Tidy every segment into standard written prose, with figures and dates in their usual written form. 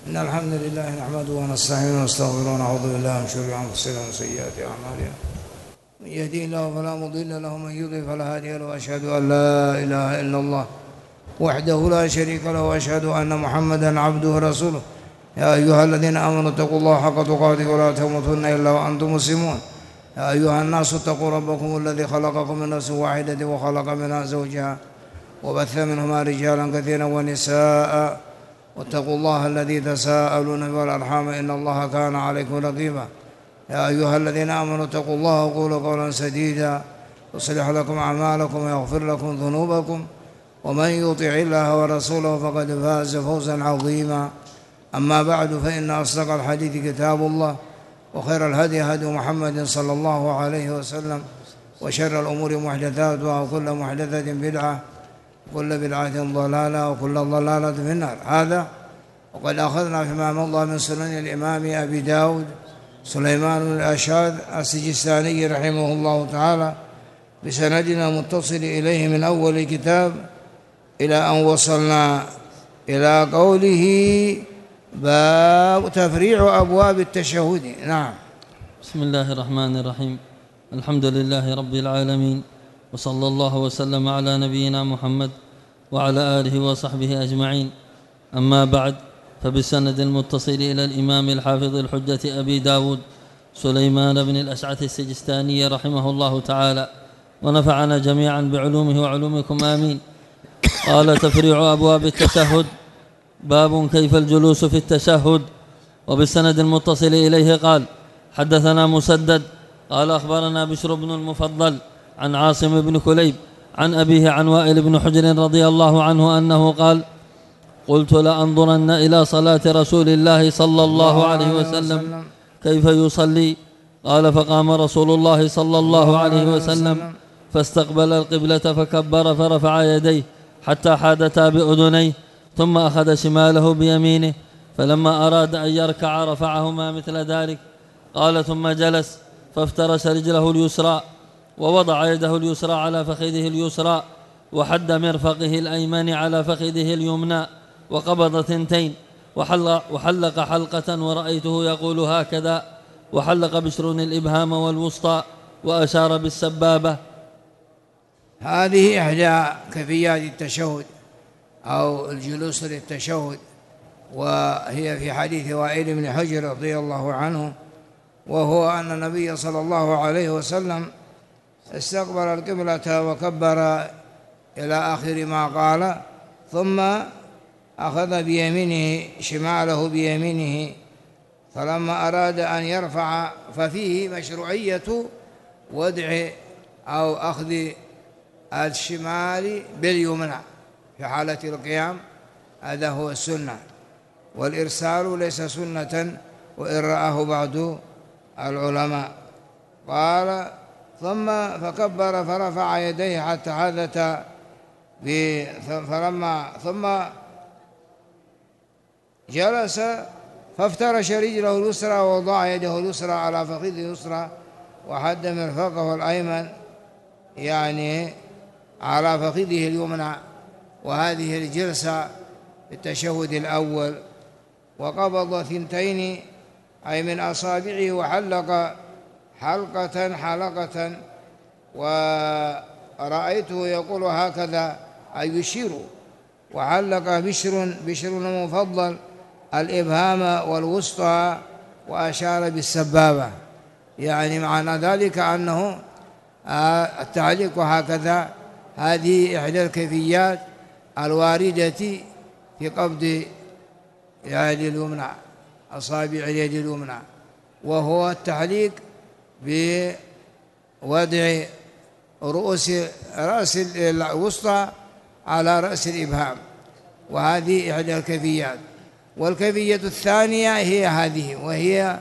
إن الحمد لله نحمده ونستعينه ونستغفره ونعوذ بالله من شرور أنفسنا وسيئات أعمالنا. من يهديه الله فلا مضل له ومن يضلل فلا هادي له، وأشهد أن لا إله إلا الله وحده لا شريك له، وأشهد أن محمدا عبده ورسوله. يا أيها الذين آمنوا اتقوا الله حق تقاته ولا تموتن إلا وأنتم مسلمون. يا أيها الناس اتقوا ربكم الذي خلقكم من نفس واحدة وخلق منها زوجها وبث منهما رجالا كثيرا ونساء، واتقوا الله الذي تساءلون به والأرحام إن الله كان عليكم رقيبا. يا أيها الذين آمنوا اتقوا الله وقولوا قولا سديدا يصلح لكم أعمالكم ويغفر لكم ذنوبكم، ومن يطع الله ورسوله فقد فاز فوزا عظيما. أما بعد، فإن أصدق الحديث كتاب الله، وخير الهدي هدي محمد صلى الله عليه وسلم، وشر الأمور محدثاتها، وكل محدثة بدعة، وكل بدعة ضلالة، وكل ضلالة في النار. هذا وقد أخذنا فيما مضى من سنن الإمام أبي داود سليمان بن الأشعث السجستاني رحمه الله تعالى بسندنا متصل إليه من أول الكتاب إلى أن وصلنا إلى قوله باب تفريع أبواب التشهد. نعم. بسم الله الرحمن الرحيم. الحمد لله رب العالمين، وصلى الله وسلم على نبينا محمد وعلى آله وصحبه أجمعين. أما بعد، فبالسند المتصل إلى الإمام الحافظ الحجة أبي داود سليمان بن الأشعث السجستاني رحمه الله تعالى، ونفعنا جميعا بعلومه وعلومكم آمين. قال: تفريع أبواب التشهد. باب كيف الجلوس في التشهد. وبالسند المتصل إليه قال: حدثنا مسدد قال: أخبرنا بشر بن المفضل عن عاصم بن كليب عن أبيه عن وائل بن حجر رضي الله عنه أنه قال: قلت لأنظرن إلى صلاة رسول الله صلى الله عليه وسلم كيف يصلي. قال: فقام رسول الله صلى الله عليه وسلم فاستقبل القبلة فكبر فرفع يديه حتى حادتا بأذنيه، ثم أخذ شماله بيمينه، فلما أراد أن يركع رفعهما مثل ذلك. قال: ثم جلس فافترش رجله اليسرى ووضع يده اليسرى على فخذه اليسرى، وحد مرفقه الأيمن على فخذه اليمنى، وقبض ثنتين، وحلق حلقة، ورأيته يقول هكذا. وحلق بشر الإبهام والوسطى وأشار بالسبابة. هذه إحدى كيفيات التشهد أو الجلوس للتشهد، وهي في حديث وائل بن حجر رضي الله عنه، وهو أن النبي صلى الله عليه وسلم استقبل القبلة وكبر إلى آخر ما قال، ثم أخذ بيمينه شماله بيمينه، فلما أراد أن يرفع ففيه مشروعية وضع أو أخذ الشمال باليمنى في حالة القيام، هذا هو السنة، والإرسال ليس سنة وإن رآه بعض العلماء. قال: ثم فكبر فرفع يديه حتى حدث ثم جلس فافترش رجله اليسرى ووضع يده اليسرى على فخذه اليسرى، وحد مرفقه الأيمن يعني على فخذه اليمنى، وهذه الجلسة في التشهد الأول. وقبض ثنتين أي من أصابعه، وحلق حلقة، ورأيته يقول هكذا أي يشير. وحلق بشر المفضل الإبهام والوسطى وأشار بالسبابة، يعني معنى ذلك أنه التعليق هكذا. هذه إحدى الكيفيات الواردة في قبض اليد اليمنى، أصابع اليد اليمنى، وهو التعليق بوضع رأس الوسطى على رأس الإبهام، وهذه إحدى الكيفيات. والكيفية الثانية هي هذه، وهي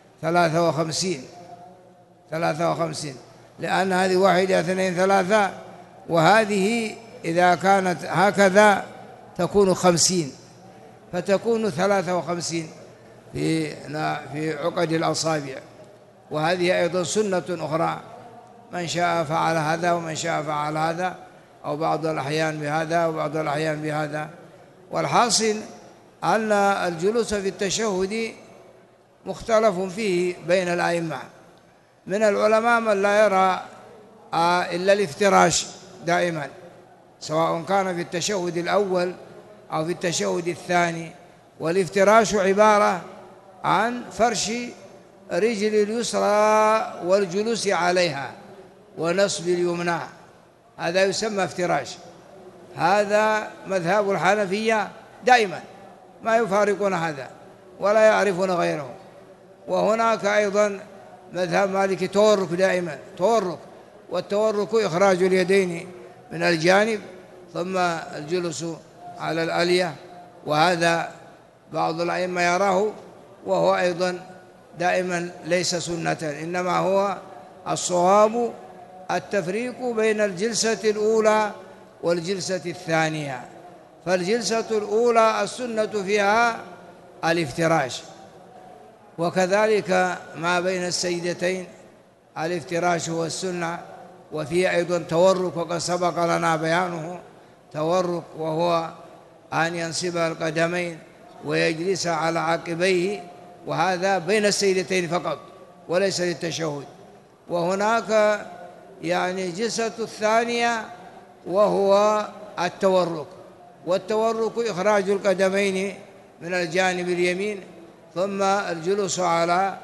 53، لأن هذه 1 2 3، وهذه إذا كانت هكذا تكون 50، فتكون 53 في عقد الأصابع. وهذه أيضا سنة أخرى، من شاء فعل هذا ومن شاء فعل هذا، أو بعض الأحيان بهذا وبعض الأحيان بهذا. والحاصل أن الجلوس في التشهد مختلف فيه بين الأئمة. من العلماء من لا يرى إلا الافتراش دائما، سواء كان في التشهد الأول أو في التشهد الثاني. والافتراش عبارة عن فرش رجل اليسرى والجلوس عليها ونصب اليمنى، هذا يسمى افتراش. هذا مذهب الحنفية دائما، ما يفارقون هذا ولا يعرفون غيره. وهناك أيضا مذهب مالك تورك دائما، تورك، والتورك إخراج اليدين من الجانب ثم الجلوس على الألية، وهذا بعض الأئمة يراه، وهو أيضا دائما ليس سنة، إنما هو الصواب التفريق بين الجلسة الأولى والجلسة الثانية. فالجلسة الأولى السنة فيها الافتراش، وكذلك ما بين السجدتين الافتراش هو السنة. وفيه أيضا تورك، وقد سبق لنا بيانه. تورك وهو أن ينصب القدمين ويجلس على عقبيه، وهذا بين السجدتين فقط وليس للتشهد. وهناك يعني جلسة الثانية وهو التورك، والتورك إخراج القدمين من الجانب اليمين ثم الجلوس على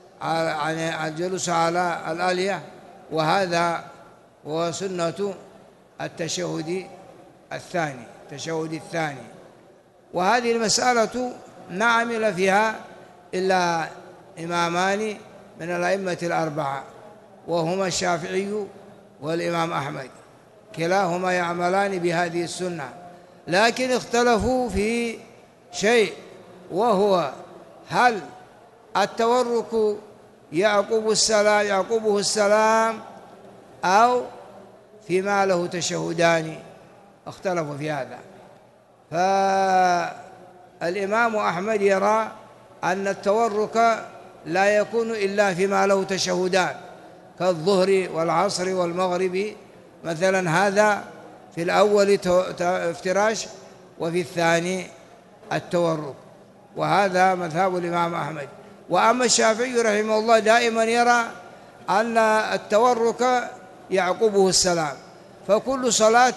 الآلية، وهذا هو سنة التشهد الثاني. وهذه المسألة ما عمل فيها إلا إمامان من الأئمة الأربعة، وهما الشافعي والإمام أحمد، كلاهما يعملان بهذه السنة، لكن اختلفوا في شيء، وهو هل التورك يعقبه السلام أو فيما له تشهدان، اختلفوا في هذا. فالإمام أحمد يرى أن التورك لا يكون إلا فيما له تشهدان كالظهر والعصر والمغرب مثلا، هذا في الأول افتراش وفي الثاني التورك، وهذا مذهب الإمام أحمد. وأما الشافعي رحمه الله دائما يرى أن التورك يعقبه السلام، فكل صلاة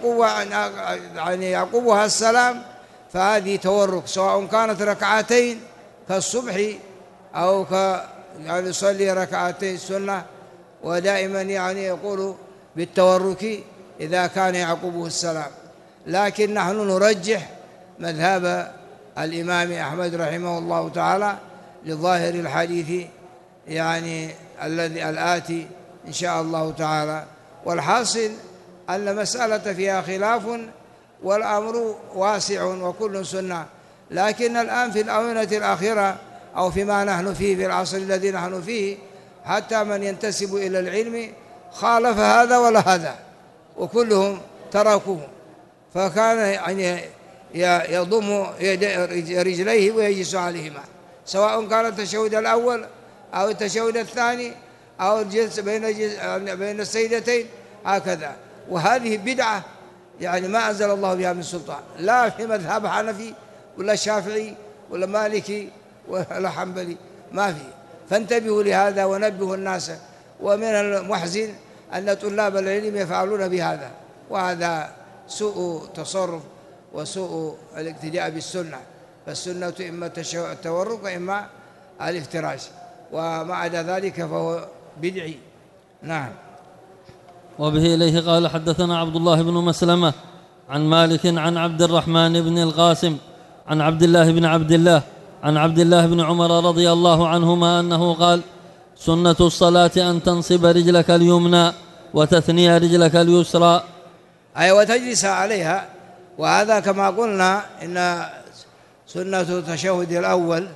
يعقبها السلام فهذه تورك، سواء كانت ركعتين كالصبح أو يصلي ركعتين السنة، ودائما يقول بالتورك إذا كان يعقبه السلام. لكن نحن نرجح مذهب الإمام أحمد رحمه الله تعالى لظاهر الحديث الذي الآتي إن شاء الله تعالى. والحاصل أن مسألة فيها خلاف والأمر واسع وكل سنة، لكن الآن في الآونة الأخيرة أو فيما نحن فيه في العصر الذي نحن فيه، حتى من ينتسب إلى العلم خالف هذا ولا هذا، وكلهم تركوه، فكان يضم رجليه ويجلس عليهما، سواء كان التشهد الأول أو التشهد الثاني أو الجلس بين السيدتين هكذا. وهذه بدعة ما أنزل الله بها من سلطان، لا في مذهب حنفي ولا شافعي ولا مالكي ولا حنبلي، ما في. فانتبهوا لهذا ونبهوا الناس. ومن المحزن أن طلاب العلم يفعلون بهذا، وهذا سوء تصرف وسوء الاقتداء بالسنة. فالسنة إما التورك وإما الافتراش، وما عدا ذلك فهو بدعي. نعم. وبه إليه قال حدثنا عبد الله بن مسلمة عن مالك عن عبد الرحمن بن القاسم عن عبد الله بن عبد الله عن عبد الله بن عمر رضي الله عنهما أنه قال: سنة الصلاة أن تنصب رجلك اليمنى وتثني رجلك اليسرى، أي وتجلس عليها. وهذا كما قلنا إن سنة التشهد الأول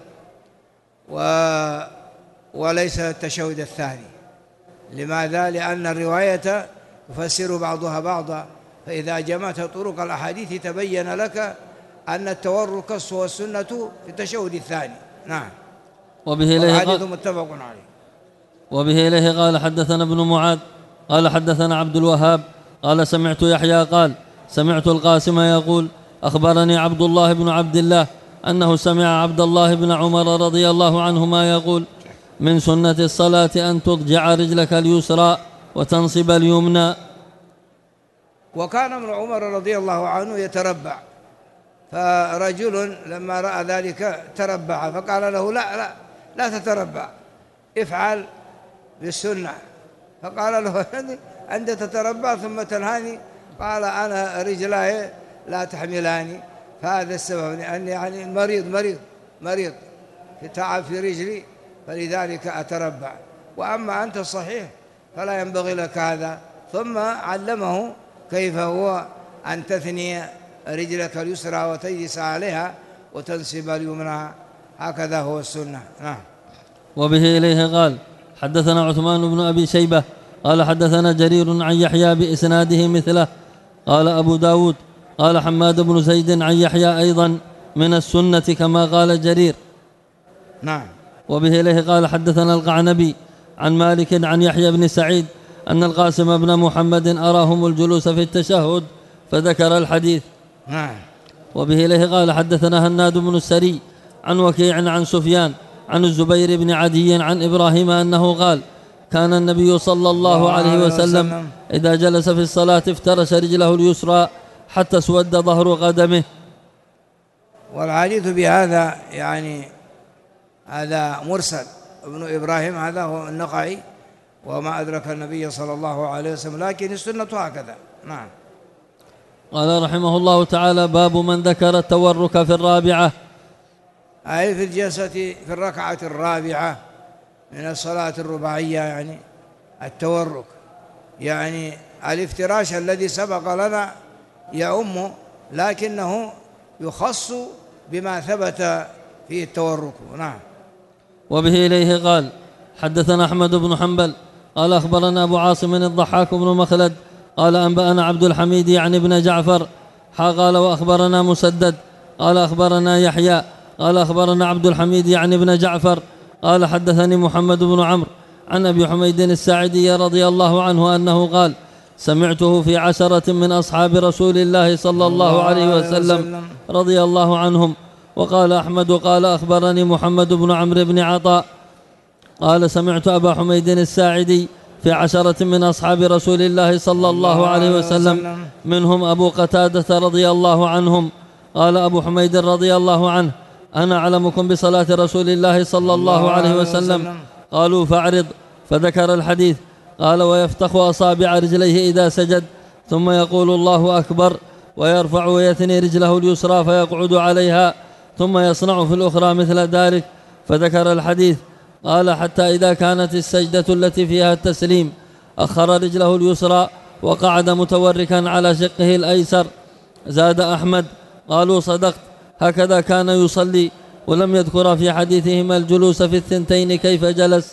وليس التشهد الثاني. لماذا؟ لأن الرواية تفسر بعضها بعضا، فإذا جمعت طرق الأحاديث تبين لك أن التورك هو السنة في التشهد الثاني. نعم. وبه إليه الحديث متفق عليه. وبه إليه قال حدثنا ابن معاذ قال حدثنا عبد الوهاب قال سمعت يحيى قال سمعت القاسم يقول: أخبرني عبد الله بن عبد الله أنه سمع عبد الله بن عمر رضي الله عنهما يقول: من سنة الصلاة أن تضجع رجلك اليسرى وتنصب اليمنى. وكان ابن عمر رضي الله عنه يتربع، فرجل لما رأى ذلك تربع، فقال له: لا تتربع، افعل بالسنة. فقال له: أنت تتربع ثم تنهاني؟ قال: أنا رجلاي لا تحملاني، فهذا السبب، أني يعني مريض تعب في رجلي، فلذلك أتربع، وأما أنت صحيح فلا ينبغي لك هذا. ثم علمه كيف هو أن تثني رجلك اليسرى وتجلس عليها وتنصب اليمنى، هكذا هو السنة. نعم. وبه إليه قال: حدثنا عثمان بن أبي شيبة قال حدثنا جرير عن يحيى بإسناده مثله. قال أبو داود: قال حماد بن زيد عن يحيى أيضا من السنة كما قال جرير. نعم. وبه إليه قال: حدثنا القعنبي عن مالك عن يحيى بن سعيد أن القاسم بن محمد أراهم الجلوس في التشهد فذكر الحديث. نعم. وبه إليه قال: حدثنا هناد بن السري عن وكيع عن سفيان عن الزبير بن عدي عن إبراهيم أنه قال: كان النبي صلى الله عليه وسلم إذا جلس في الصلاة افترش رجله اليسرى حتى اسود ظهر قدمه. والحديث بهذا يعني هذا مرسل، ابن إبراهيم هذا هو النقعي، وما أدرك النبي صلى الله عليه وسلم، لكن السنة هكذا. نعم. قال رحمه الله تعالى: باب من ذكر التورك في الرابعة، أي في الجلسة في الركعة الرابعة من الصلاة الرباعية، يعني التورك، يعني الافتراش الذي سبق لنا يعم، لكنه يخص بما ثبت فيه التورك. نعم. وبه إليه قال: حدثنا أحمد بن حنبل قال أخبرنا أبو عاصم الضحاك بن مخلد قال أنبأنا عبد الحميد عن ابن جعفر قال وأخبرنا مسدد قال أخبرنا يحيى قال أخبرنا عبد الحميد عن ابن جعفر قال حدثني محمد بن عمرو عن أبي حميد الساعدي رضي الله عنه أنه قال: سمعته في 10 من أصحاب رسول الله صلى الله عليه وسلم رضي الله عنهم. وقال أحمد قال أخبرني محمد بن عمرو بن عطاء قال: سمعت أبا حميد الساعدي في 10 من أصحاب رسول الله صلى الله عليه وسلم منهم أبو قتادة رضي الله عنهم. قال أبو حميد رضي الله عنه: أنا أعلمكم بصلاة رسول الله صلى الله عليه وسلم. قالوا: فاعرض. فذكر الحديث. قال: ويفتخ أصابع رجليه إذا سجد ثم يقول الله أكبر ويرفع ويثني رجله اليسرى فيقعد عليها ثم يصنع في الأخرى مثل ذلك. فذكر الحديث. قال: حتى إذا كانت السجدة التي فيها التسليم أخر رجله اليسرى وقعد متوركا على شقه الأيسر. زاد أحمد: قالوا: صدقت، هكذا كان يصلي. ولم يذكر في حديثهما الجلوس في الثنتين كيف جلس.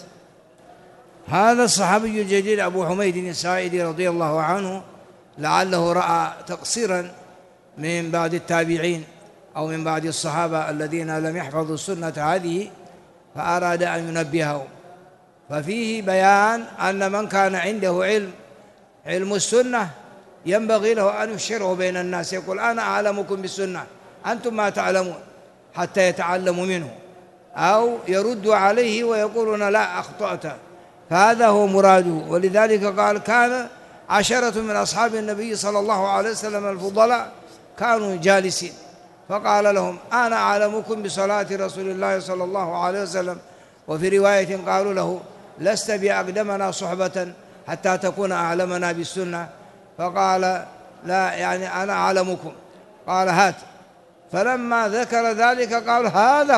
هذا الصحابي الجليل أبو حميد الساعدي رضي الله عنه لعله رأى تقصيرا من بعض التابعين أو من بعض الصحابة الذين لم يحفظوا السنة هذه، فأراد أن ينبههم. ففيه بيان أن من كان عنده علم السنة ينبغي له أن يشيره بين الناس، يقول: أنا أعلمكم بالسنة، أنتم ما تعلمون، حتى يتعلموا منه، أو يردوا عليه ويقولون: لا، أخطأت. فهذا هو مراده. ولذلك قال: كان 10 من أصحاب النبي صلى الله عليه وسلم الفضلاء كانوا جالسين، فقال لهم: أنا أعلمكم بصلاة رسول الله صلى الله عليه وسلم. وفي رواية قالوا له: لست بأقدمنا صحبة حتى تكون أعلمنا بالسنة. فقال: لا، يعني أنا أعلمكم. قال: هات. فلما ذكر ذلك قال: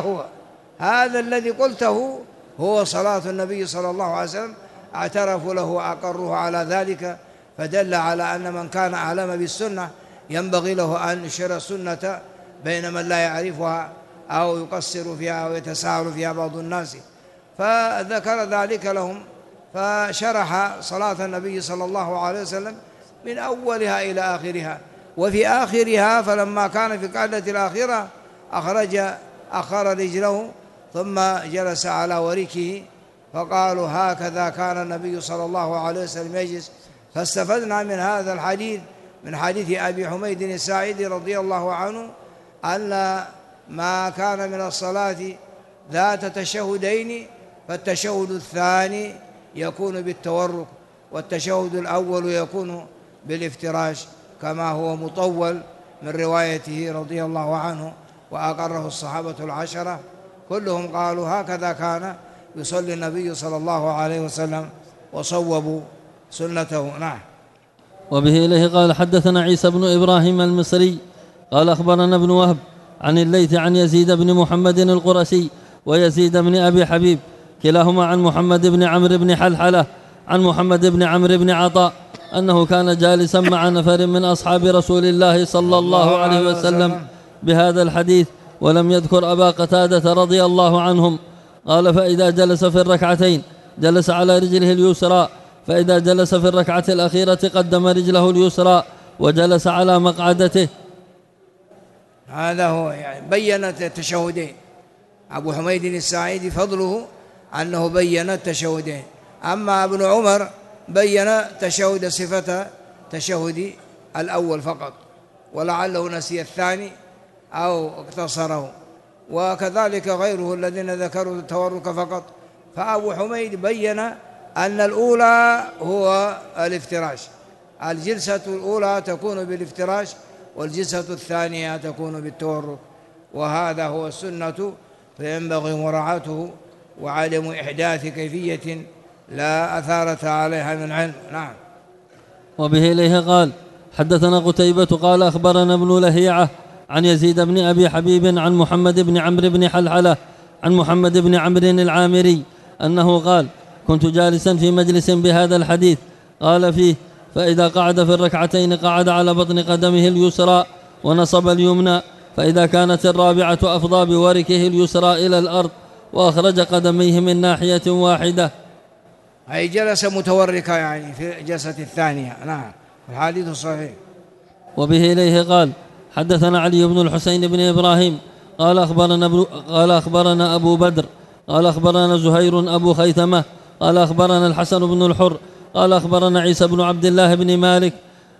هذا الذي قلته هو صلاة النبي صلى الله عليه وسلم. اعترفوا له وأقروه على ذلك، فدل على أن من كان أعلم بالسنة ينبغي له أن يشير السنة بين من لا يعرفها أو يقصر فيها أو يتساهل فيها بعض الناس. فذكر ذلك لهم، فشرح صلاة النبي صلى الله عليه وسلم من أولها إلى آخرها. وفي آخرها فلما كان في القعدة الآخرة أخر رجله ثم جلس على وركه، فقالوا: هكذا كان النبي صلى الله عليه وسلم يجلس. فاستفدنا من هذا الحديث من حديث أبي حميد الساعدي رضي الله عنه أن ما كان من الصلاة ذات تشهدين فالتشهد الثاني يكون بالتورك، والتشهد الأول يكون بالافتراش، كما هو مطول من روايته رضي الله عنه، وأقره الصحابة العشرة كلهم قالوا هكذا كان يصلي النبي صلى الله عليه وسلم، وصوبوا سنته. نعم. وبه إليه قال حدثنا عيسى بن إبراهيم المصري قال أخبرنا ابن وهب عن الليث عن يزيد بن محمد القرشي ويزيد بن أبي حبيب كلاهما عن محمد بن عمرو بن حلحلة عن محمد بن عمرو بن عطاء أنه كان جالسا مع نفر من أصحاب رسول الله صلى الله عليه وسلم بهذا الحديث، ولم يذكر أبا قتادة رضي الله عنهم. قال فإذا جلس في الركعتين جلس على رجله اليسرى، فإذا جلس في الركعة الأخيرة قدم رجله اليسرى وجلس على مقعدته. هذا هو يعني بين التشهدين. أبو حميد الساعدي فضله أنه بين التشهدين، أما ابن عمر بين تشهد صفة تشهد الأول فقط، ولعله نسي الثاني أو اقتصره، وكذلك غيره الذين ذكروا التورك فقط. فأبو حميد بين أن الأولى هو الافتراش، الجلسة الأولى تكون بالافتراش والجلسة الثانية تكون بالتورك، وهذا هو السنة، فينبغي مراعاته وعدم إحداث كيفية لا أثارة عليها من علم. نعم. وبه إليه قال حدثنا قتيبة قال أخبرنا ابن لهيعة عن يزيد بن أبي حبيب عن محمد بن عمرو بن حلحلة عن محمد بن عمرو العامري أنه قال كنت جالسا في مجلس بهذا الحديث، قال فيه فإذا قعد في الركعتين قعد على بطن قدمه اليسرى ونصب اليمنى، فإذا كانت الرابعة أفضى بوركه اليسرى إلى الأرض وأخرج قدميه من ناحية واحدة، أي جلس متوركا يعني في الجلسة الثانية. نعم، الحديث صحيح. وبه إليه قال حدثنا علي بن الحسين بن إبراهيم قال أخبرنا أبو بدر قال أخبرنا زهير أبو خيثمة قال أخبرنا الحسن بن الحر قال أخبرنا عيسى بن عبد الله بن مالك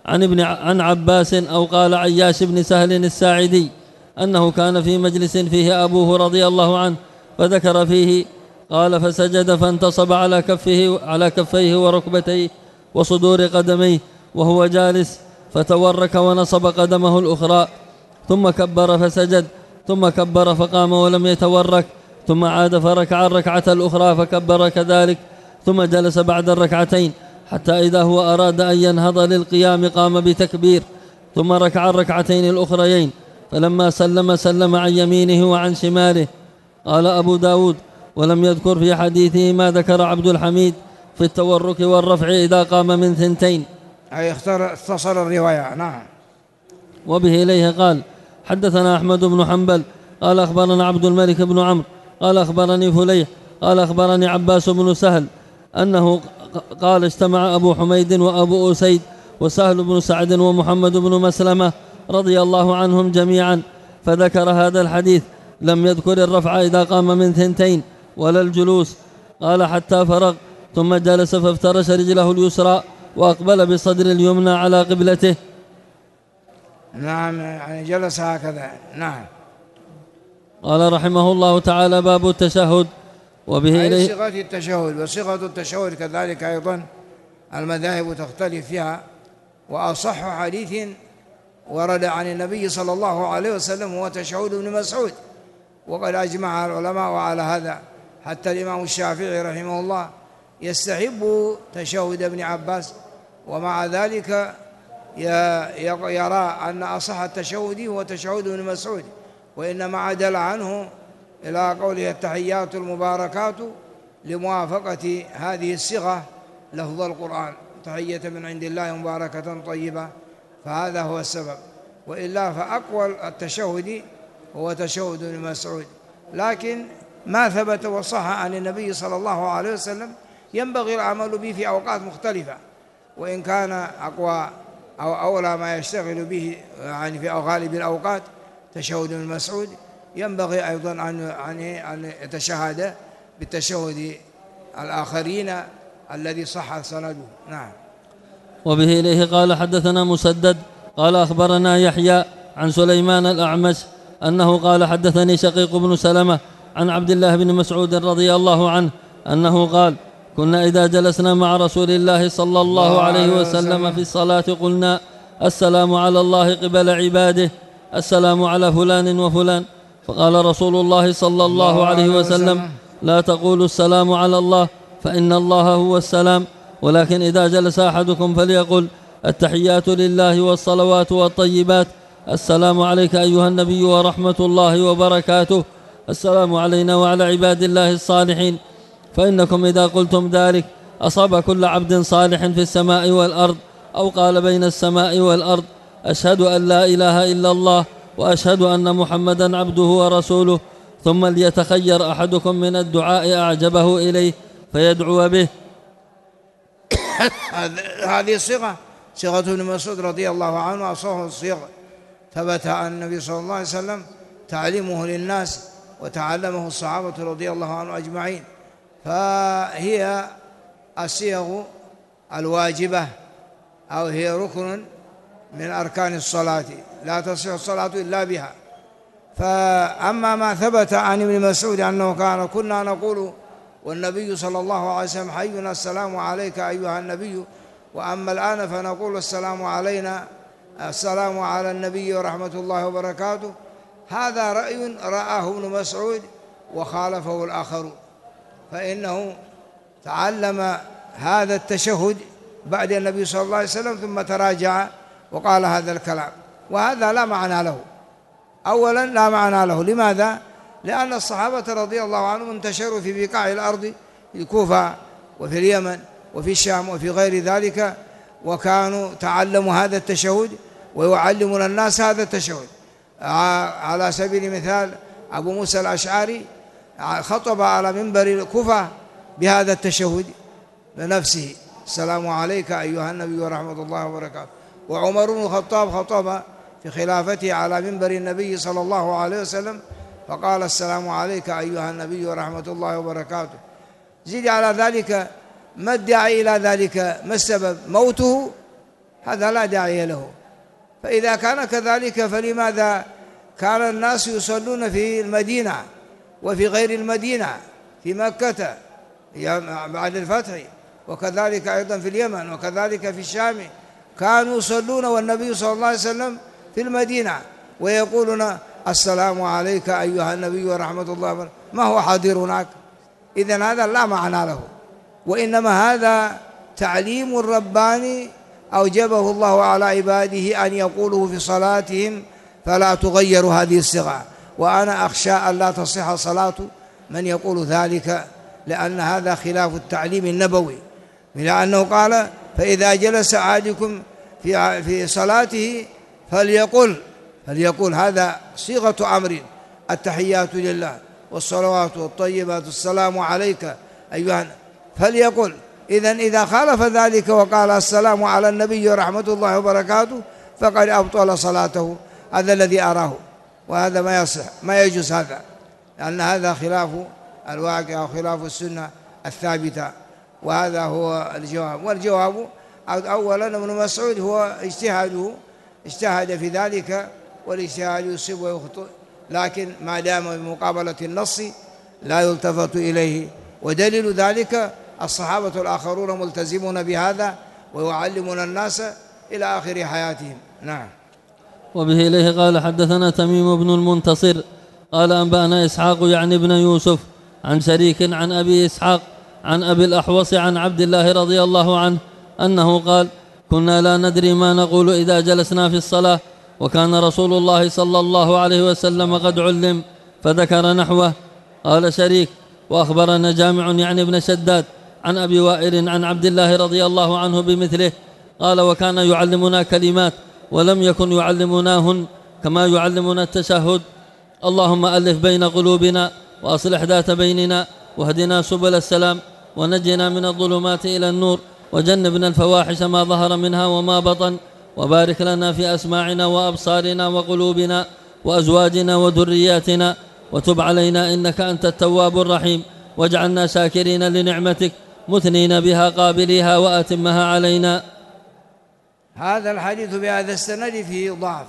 عن عباس أو قال عياش بن سهل الساعدي أنه كان في مجلس فيه أبوه رضي الله عنه، فذكر فيه قال فسجد فانتصب على كفيه وركبتيه وصدور قدميه وهو جالس، فتورك ونصب قدمه الأخرى، ثم كبر فسجد، ثم كبر فقام ولم يتورك، ثم عاد فركع الركعة الأخرى فكبر كذلك، ثم جلس بعد الركعتين حتى إذا هو أراد أن ينهض للقيام قام بتكبير، ثم ركع الركعتين الأخريين، فلما سلم عن يمينه وعن شماله. قال أبو داود ولم يذكر في حديثه ما ذكر عبد الحميد في التورك والرفع إذا قام من ثنتين، أي اختصر الرواية. نعم. وبه إليه قال حدثنا أحمد بن حنبل قال أخبرنا عبد الملك بن عمرو قال أخبرني فليح قال أخبرني عباس بن سهل أنه قال اجتمع أبو حميد وأبو أسيد وسهل بن سعد ومحمد بن مسلمة رضي الله عنهم جميعا، فذكر هذا الحديث، لم يذكر الرفع إذا قام من ثنتين ولا الجلوس. قال حتى فرغ ثم جلس فافترش رجله اليسرى وأقبل بصدر اليمنى على قبلته. نعم، يعني جلس هكذا. نعم. قال رحمه الله تعالى باب التشهد. وبه إليه صيغة التشهد وصيغة التشهد كذلك أيضا المذاهب تختلف فيها، وأصح حديث ورد عن النبي صلى الله عليه وسلم هو تشهد ابن مسعود، وقد أجمع العلماء على هذا، حتى الإمام الشافعي رحمه الله يستحب تشهد ابن عباس، ومع ذلك يرى أن أصح التشهد هو تشهد ابن مسعود، وإنما عدل عنه إلى قوله التحيات المباركات لموافقة هذه الصيغة لفظ القرآن، تحية من عند الله مباركة طيبة، فهذا هو السبب، وإلا فأقوى التشهد هو تشهد ابن مسعود. لكن ما ثبت وصح عن النبي صلى الله عليه وسلم ينبغي العمل به في أوقات مختلفة، وإن كان أقوى أو أولى ما يشتغل به يعني في غالب الأوقات تشهد ابن مسعود، ينبغي أيضا أن يتشهد بالتشهد الآخرين الذي صح سنده. نعم. وبه إليه قال حدثنا مسدد قال أخبرنا يحيى عن سليمان الأعمش أنه قال حدثني شقيق بن سلمة عن عبد الله بن مسعود رضي الله عنه أنه قال كنا إذا جلسنا مع رسول الله صلى الله عليه وسلم في الصلاة قلنا السلام على الله قبل عباده، السلام على فلان وفلان. فقال رسول الله صلى الله عليه وسلم لا تقولوا السلام على الله فإن الله هو السلام، ولكن إذا جلس أحدكم فليقل التحيات لله والصلوات والطيبات، السلام عليك أيها النبي ورحمة الله وبركاته، السلام علينا وعلى عباد الله الصالحين. فإنكم إذا قلتم ذلك أصاب كل عبد صالح في السماء والأرض، أو قال بين السماء والأرض أشهد أن لا إله إلا الله وأشهد أن محمدا عبده ورسوله، ثم ليتخير أحدكم من الدعاء أعجبه إليه فيدعو به. هذه صيغة ابن مسعود رضي الله عنه، أصح الصيغة ثبت عن النبي صلى الله عليه وسلم تعليمه للناس وتعلمه الصحابة رضي الله عنهم أجمعين، فهي الصيغ الواجبة أو هي ركن من أركان الصلاة، لا تصح الصلاة إلا بها. فأما ما ثبت عن ابن مسعود أنه كنا نقول والنبي صلى الله عليه وسلم حينا السلام عليك أيها النبي، وأما الآن فنقول السلام علينا، السلام على النبي ورحمة الله وبركاته، هذا رأي رآه ابن مسعود وخالفه الآخرون، فإنه تعلم هذا التشهد بعد النبي صلى الله عليه وسلم ثم تراجع وقال هذا الكلام، وهذا لا معنى له. أولا لا معنى له، لماذا؟ لأن الصحابة رضي الله عنهم انتشروا في بقاع الأرض، في الكوفة وفي اليمن وفي الشام وفي غير ذلك، وكانوا تعلموا هذا التشهد ويعلمون الناس هذا التشهد. على سبيل المثال أبو موسى الأشعري خطب على منبر الكوفة بهذا التشهد لنفسه، السلام عليك أيها النبي ورحمة الله وبركاته. وعمر بن الخطاب خطب في خلافته على منبر النبي صلى الله عليه وسلم فقال السلام عليك أيها النبي ورحمة الله وبركاته. زيد على ذلك ما الداعي إلى ذلك؟ ما السبب؟ موته، هذا لا داعي له. فإذا كان كذلك فلماذا كان الناس يصلون في المدينة وفي غير المدينة، في مكة بعد الفتح، وكذلك أيضا في اليمن، وكذلك في الشام، كانوا يصلون والنبي صلى الله عليه وسلم في المدينة ويقولون السلام عليك أيها النبي ورحمة الله وبركاته، ما هو حاضر هناك؟ إذن هذا لا معنى له، وإنما هذا تعليم رباني أوجبه الله على عباده أن يقولوا في صلاتهم، فلا تغير هذه الصيغة. وأنا أخشى أن لا تصح صلاة من يقول ذلك، لأن هذا خلاف التعليم النبوي، لأنه قال فإذا جلس أحدكم في صلاته فليقول هذا صيغة أمر، التحيات لله والصلوات والطيبات السلام عليك أيها، فليقل. إذا خالف ذلك وقال السلام على النبي ورحمة الله وبركاته فقد أبطل صلاته، هذا الذي أراه، وهذا ما يصح، ما يجوز هذا، لأن هذا خلاف الواقع وخلاف السنة الثابتة، وهذا هو الجواب. والجواب أولا ابن مسعود هو اجتهد في ذلك، والاجتهاد يصيب ويخطئ، لكن ما دام بمقابلة النص لا يلتفت إليه، ودليل ذلك الصحابة الآخرون ملتزمون بهذا ويعلمون الناس إلى آخر حياتهم. نعم. وبه إليه قال حدثنا تميم بن المنتصر قال أنبأنا إسحاق يعني بن يوسف عن شريك عن أبي إسحاق عن أبي الأحوص عن عبد الله رضي الله عنه أنه قال كنا لا ندري ما نقول إذا جلسنا في الصلاة، وكان رسول الله صلى الله عليه وسلم قد علم، فذكر نحوه. قال شريك وأخبرنا جامع يعني ابن شداد عن أبي وائل عن عبد الله رضي الله عنه بمثله، قال وكان يعلمنا كلمات ولم يكن يعلمناهن كما يعلمنا التشهد: اللهم ألف بين قلوبنا وأصلح ذات بيننا واهدنا سبل السلام ونجنا من الظلمات إلى النور وجنبنا الفواحش ما ظهر منها وما بطن، وبارك لنا في أسماعنا وأبصارنا وقلوبنا وأزواجنا وذرياتنا، وتب علينا إنك أنت التواب الرحيم، واجعلنا شاكرين لنعمتك مثنين بها قابليها وأتمها علينا. هذا الحديث بهذا السند فيه ضعف،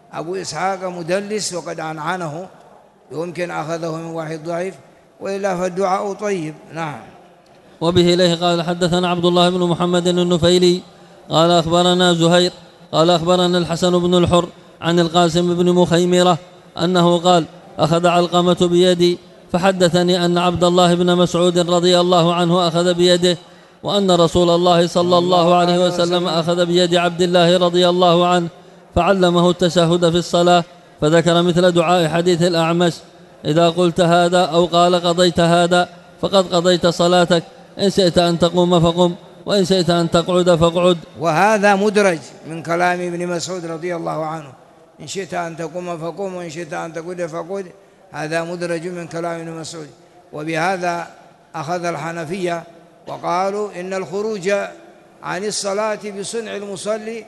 أبو إسحاق مدلس وقد عنعنه، يمكن أخذه من واحد ضعيف، وإلا فالدعاء طيب. نعم. وبه إليه قال حدثنا عبد الله بن محمد النفيلي قال أخبرنا زهير قال أخبرنا الحسن بن الحر عن القاسم بن مخيمرة أنه قال أخذ علقمة بيدي فحدثني أن عبد الله بن مسعود رضي الله عنه أخذ بيده، وأن رسول الله صلى الله عليه وسلم أخذ بيد عبد الله رضي الله عنه فعلمه التشهد في الصلاة، فذكر مثل دعاء حديث الأعمش: إذا قلت هذا أو قال قضيت هذا فقد قضيت صلاتك، إن شئت أن تقوم فقم، وإن شئت أن تقعد فاقعد. وهذا مدرج من كلام ابن مسعود رضي الله عنه: إن شئت أن تقوم فقم، وإن شئت أن تقعد فاقعد. هذا مدرج من كلام ابن مسعود. وبهذا أخذ الحنفية وقالوا إن الخروج عن الصلاة بصنع المصلي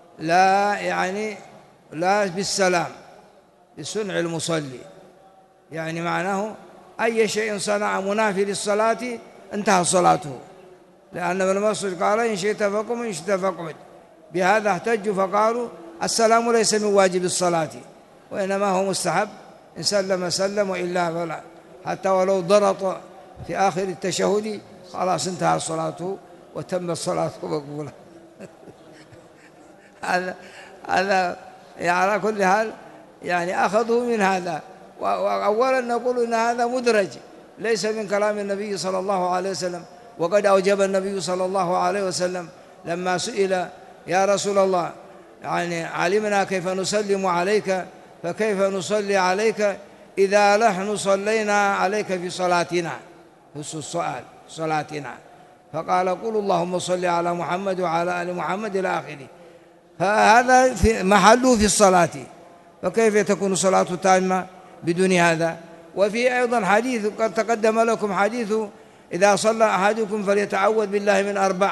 لا بالسلام، بصنع المصلي، يعني معناه أي شيء صنع منافي للصلاة انتهى صلاته، لأن ابن مسعود قال: إن شئت فقم وإن شئت فاقعد. بهذا احتجوا فقالوا السلام ليس من واجب الصلاة، وإنما هو مستحب، إن سلم سلم وإلا فلا، حتى ولو ضرط في آخر التشهد خلاص انتهى صلاته وتمت صلاته مقبولة. هذا على كل حال يعني أخذوا من هذا. وأولا نقول إن هذا مدرج ليس من كلام النبي صلى الله عليه وسلم، وقد أوجب النبي صلى الله عليه وسلم لما سئل: يا رسول الله، يعني علمنا كيف نسلم عليك، فكيف نصلي عليك إذا نحن صلينا عليك في صلاتنا؟ نفس السؤال، صلاتنا. فقال: قل اللهم صل على محمد وعلى آل محمد إلى آخره. فهذا في محله في الصلاة، فكيف تكون صلاة تامة بدون هذا؟ وفي أيضا حديث قد تقدم لكم، حديث: إذا صلى أحدكم فليتعوذ بالله من 4،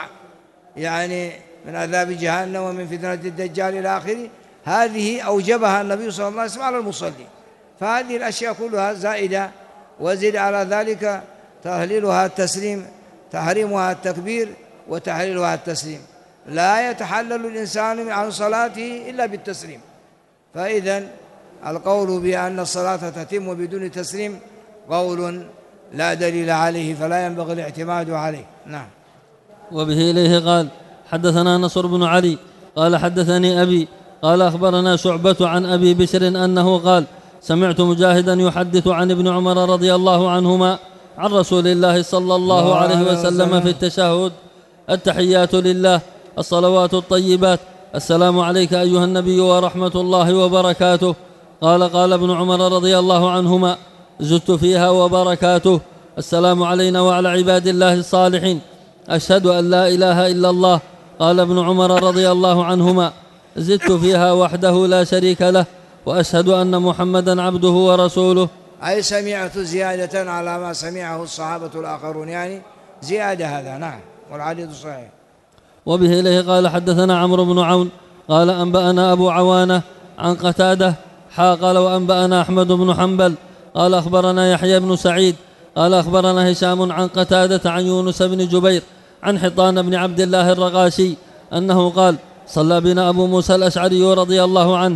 يعني من عذاب جهنم ومن فتنة الدجال إلى آخره. هذه أوجبها النبي صلى الله عليه وسلم على المصلي، فهذه الأشياء كلها زائدة. وزد على ذلك تهليلها التسليم، تحريمها التكبير، وتحليلها التسليم. لا يتحلل الإنسان عن صلاته إلا بالتسليم. فإذن القول بأن الصلاة تتم بدون تسليم قول لا دليل عليه، فلا ينبغي الاعتماد عليه. نعم. وبه إليه قال حدثنا نصر بن علي قال حدثني أبي قال أخبرنا شعبة عن أبي بشر أنه قال: سمعت مجاهدا يحدث عن ابن عمر رضي الله عنهما عن رسول الله صلى الله عليه وسلم في التشهد: التحيات لله، الصلوات الطيبات، السلام عليك أيها النبي ورحمة الله وبركاته. قال ابن عمر رضي الله عنهما: زدت فيها وبركاته، السلام علينا وعلى عباد الله الصالحين، أشهد أن لا إله إلا الله. قال ابن عمر رضي الله عنهما: زدت فيها وحده لا شريك له، وأشهد أن محمدا عبده ورسوله. أي سمعت زيادة على ما سمعه الصحابة الآخرون، يعني زيادة هذا. نعم، والحديث صحيح. وبه إليه قال حدثنا عمرو بن عون قال أنبأنا أبو عوانة عن قتادة قال وأنبأنا أحمد بن حنبل قال أخبرنا يحيى بن سعيد قال أخبرنا هشام عن قتادة عن يونس بن جبير عن حطان بن عبد الله الرقاشي أنه قال: صلى بنا أبو موسى الأشعري رضي الله عنه،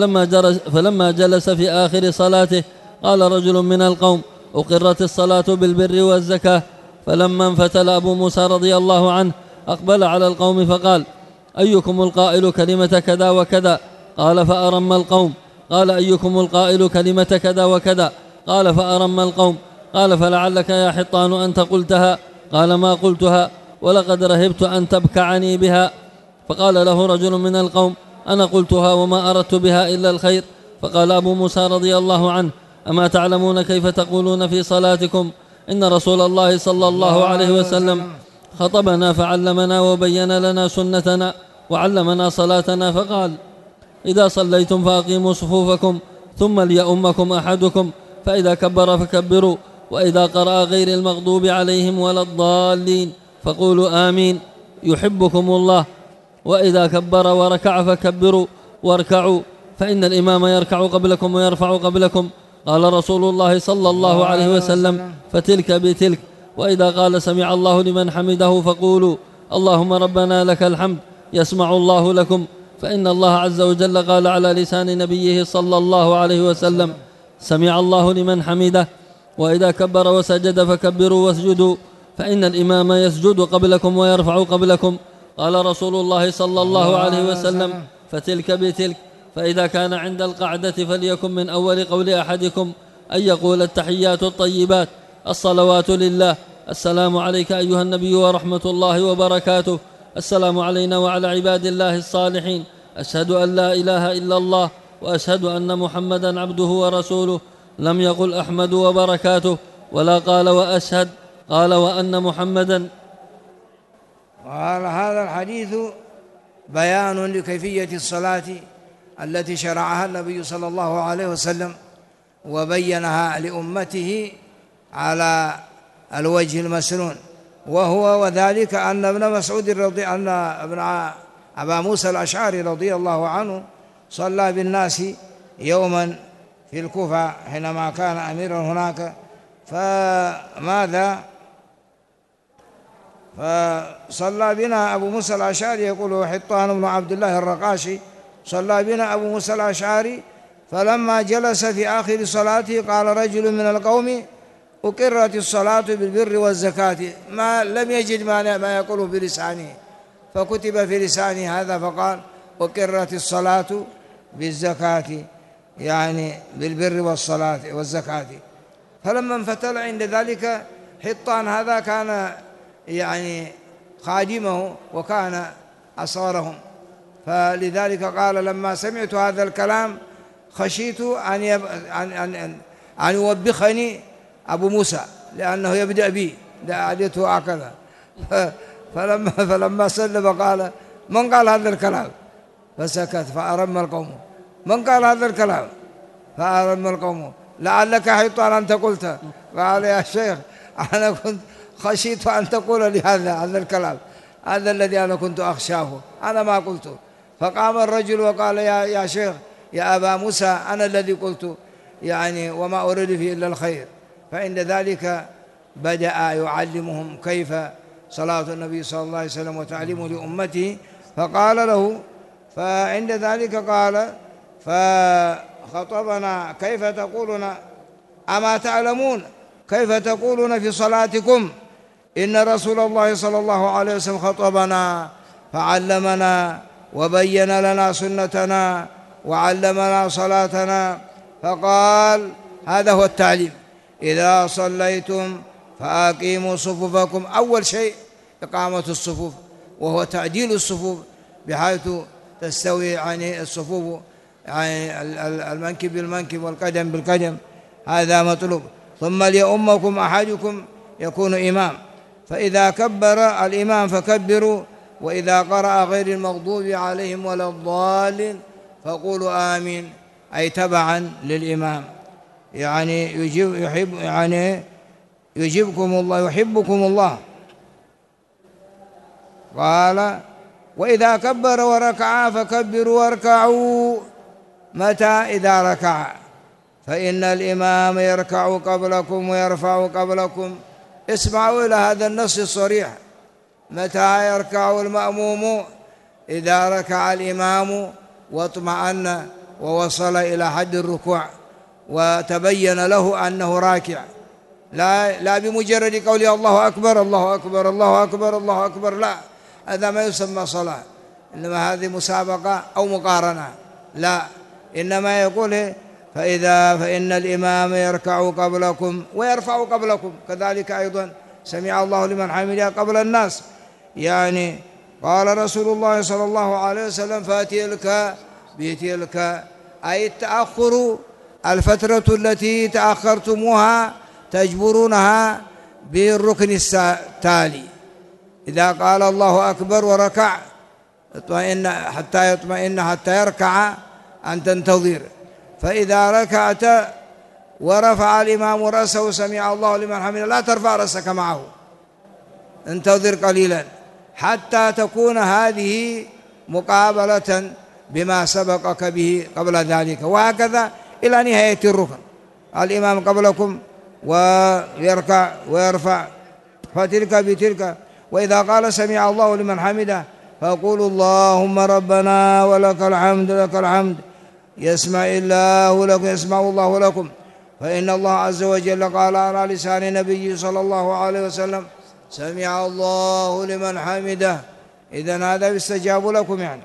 فلما جلس في آخر صلاته قال رجل من القوم: أقرت الصلاة بالبر والزكاة. فلما انفتل أبو موسى رضي الله عنه أقبل على القوم فقال: أيكم القائل كلمة كذا وكذا؟ قال فأرم القوم. قال: أيكم القائل كلمة كذا وكذا؟ قال فأرم القوم. قال: فلعلك يا حطان أنت قلتها. قال: ما قلتها، ولقد رهبت أن تبكعني بها. فقال له رجل من القوم: أنا قلتها وما أردت بها إلا الخير. فقال أبو موسى رضي الله عنه: أما تعلمون كيف تقولون في صلاتكم؟ إن رسول الله صلى الله عليه وسلم خطبنا فعلمنا وبين لنا سنتنا وعلمنا صلاتنا، فقال: إذا صليتم فأقيموا صفوفكم ثم ليؤمكم أحدكم، فإذا كبر فكبروا، وإذا قرأ غير المغضوب عليهم ولا الضالين فقولوا آمين يحبكم الله، وإذا كبر وركع فكبروا واركعوا، فإن الإمام يركع قبلكم ويرفع قبلكم. قال رسول الله صلى الله عليه وسلم: فتلك بتلك. وإذا قال سمع الله لمن حمده فقولوا اللهم ربنا لك الحمد يسمع الله لكم، فإن الله عز وجل قال على لسان نبيه صلى الله عليه وسلم: سمع الله لمن حمده. وإذا كبر وسجد فكبروا واسجدوا، فإن الإمام يسجد قبلكم ويرفع قبلكم. قال رسول الله صلى الله عليه وسلم: فتلك بتلك. فإذا كان عند القعدة فليكن من أول قول أحدكم أن يقول: التحيات الطيبات الصلوات لله، السلام عليك أيها النبي ورحمة الله وبركاته، السلام علينا وعلى عباد الله الصالحين، أشهد أن لا إله إلا الله وأشهد أن محمدا عبده ورسوله. لم يقل أحمد وبركاته، ولا قال وأشهد، قال وأن محمدا. وقال هذا الحديث بيان لكيفية الصلاة التي شرعها النبي صلى الله عليه وسلم وبينها لأمته على الوجه المسنون، وذلك أن ابن مسعود أن أبا موسى الأشعري رضي الله عنه صلى بالناس يوما في الكوفة حينما كان أميرا هناك، فصلى بنا أبو موسى الأشعري، يقول حطان بن عبد الله الرقاشي: صلى بنا أبو موسى الأشعري، فلما جلس في آخر صلاته قال رجل من القوم: أقرت الصلاة بالبر والزكاة. لم يجد ما يقوله بلسانه، فكتب في لسانه هذا، فقال: أقرت الصلاة بالزكاة، يعني بالبر والصلاة والزكاة. فلما انفتل عند ذلك حطان هذا كان يعني خادمه وكان أصغرهم، فلذلك قال: لما سمعت هذا الكلام خشيت أن يوبخني أبو موسى، لأنه يبدأ بي، عادته هكذا. فلما سلم قال: من قال هذا الكلام؟ فسكت فأرم القوم. من قال هذا الكلام؟ فأرم القوم. لعلك حيطان أنت قلت. قال: يا شيخ، أنا كنت خشيت أن تقول لي هذا الكلام، هذا الذي أنا كنت أخشاه، أنا ما قلته. فقام الرجل وقال: يا شيخ، يا أبا موسى، أنا الذي قلت، يعني وما أريد فيه إلا الخير. فعند ذلك بدأ يعلمهم كيف صلاة النبي صلى الله عليه وسلم وتعليمه لأمته، فقال له، فعند ذلك قال: فخطبنا كيف تقولون، أما تعلمون كيف تقولون في صلاتكم؟ إن رسول الله صلى الله عليه وسلم خطبنا فعلمنا وبين لنا سنتنا وعلمنا صلاتنا، فقال: هذا هو التعليم، إذا صليتم فأقيموا صفوفكم. أول شيء إقامة الصفوف، وهو تعديل الصفوف بحيث تستوي يعني الصفوف، يعني المنكب بالمنكب والقدم بالقدم، هذا مطلوب. ثم ليؤمكم أحدكم يكون إمام، فإذا كبر الإمام فكبروا، وإذا قرأ غير المغضوب عليهم ولا الضالين فقولوا آمين، أي تبعا للإمام، يعني يجيبكم الله، يحبكم الله. قال: وإذا كبر وركع فكبروا واركعوا. متى؟ إذا ركع، فإن الإمام يركع قبلكم ويرفع قبلكم. اسمعوا إلى هذا النص الصريح. متى يركع المأموم؟ إذا ركع الإمام واطمأن ووصل إلى حد الركوع وتبين له أنه راكع، لا بمجرد قول الله أكبر الله أكبر الله أكبر الله أكبر، لا، هذا ما يسمى صلاة، إنما هذه مسابقة أو مقارنة، لا، إنما يقول فإن الإمام يركع قبلكم ويرفع قبلكم، كذلك أيضا سمع الله لمن حمده قبل الناس. يعني قال رسول الله صلى الله عليه وسلم: فتلك بتلك، أي التأخر، الفترة التي تأخرتموها تجبرونها بالركن التالي. إذا قال الله أكبر وركع حتى يطمئن حتى يركع أن تنتظر، فإذا ركعت ورفع الإمام رأسه سمع الله لمن حمده لا ترفع رأسك معه، انتظر قليلا حتى تكون هذه مقابلة بما سبقك به قبل ذلك، وهكذا إلى نهاية الركن. الإمام قبلكم ويركع ويرفع، فتلك بتلك. وإذا قال سمع الله لمن حمده فقولوا اللهم ربنا ولك الحمد لك الحمد يسمع الله لكم، فإن الله عز وجل قال على لسان النبي صلى الله عليه وسلم سمع الله لمن حمده. إذن هذا يستجاب لكم يعني.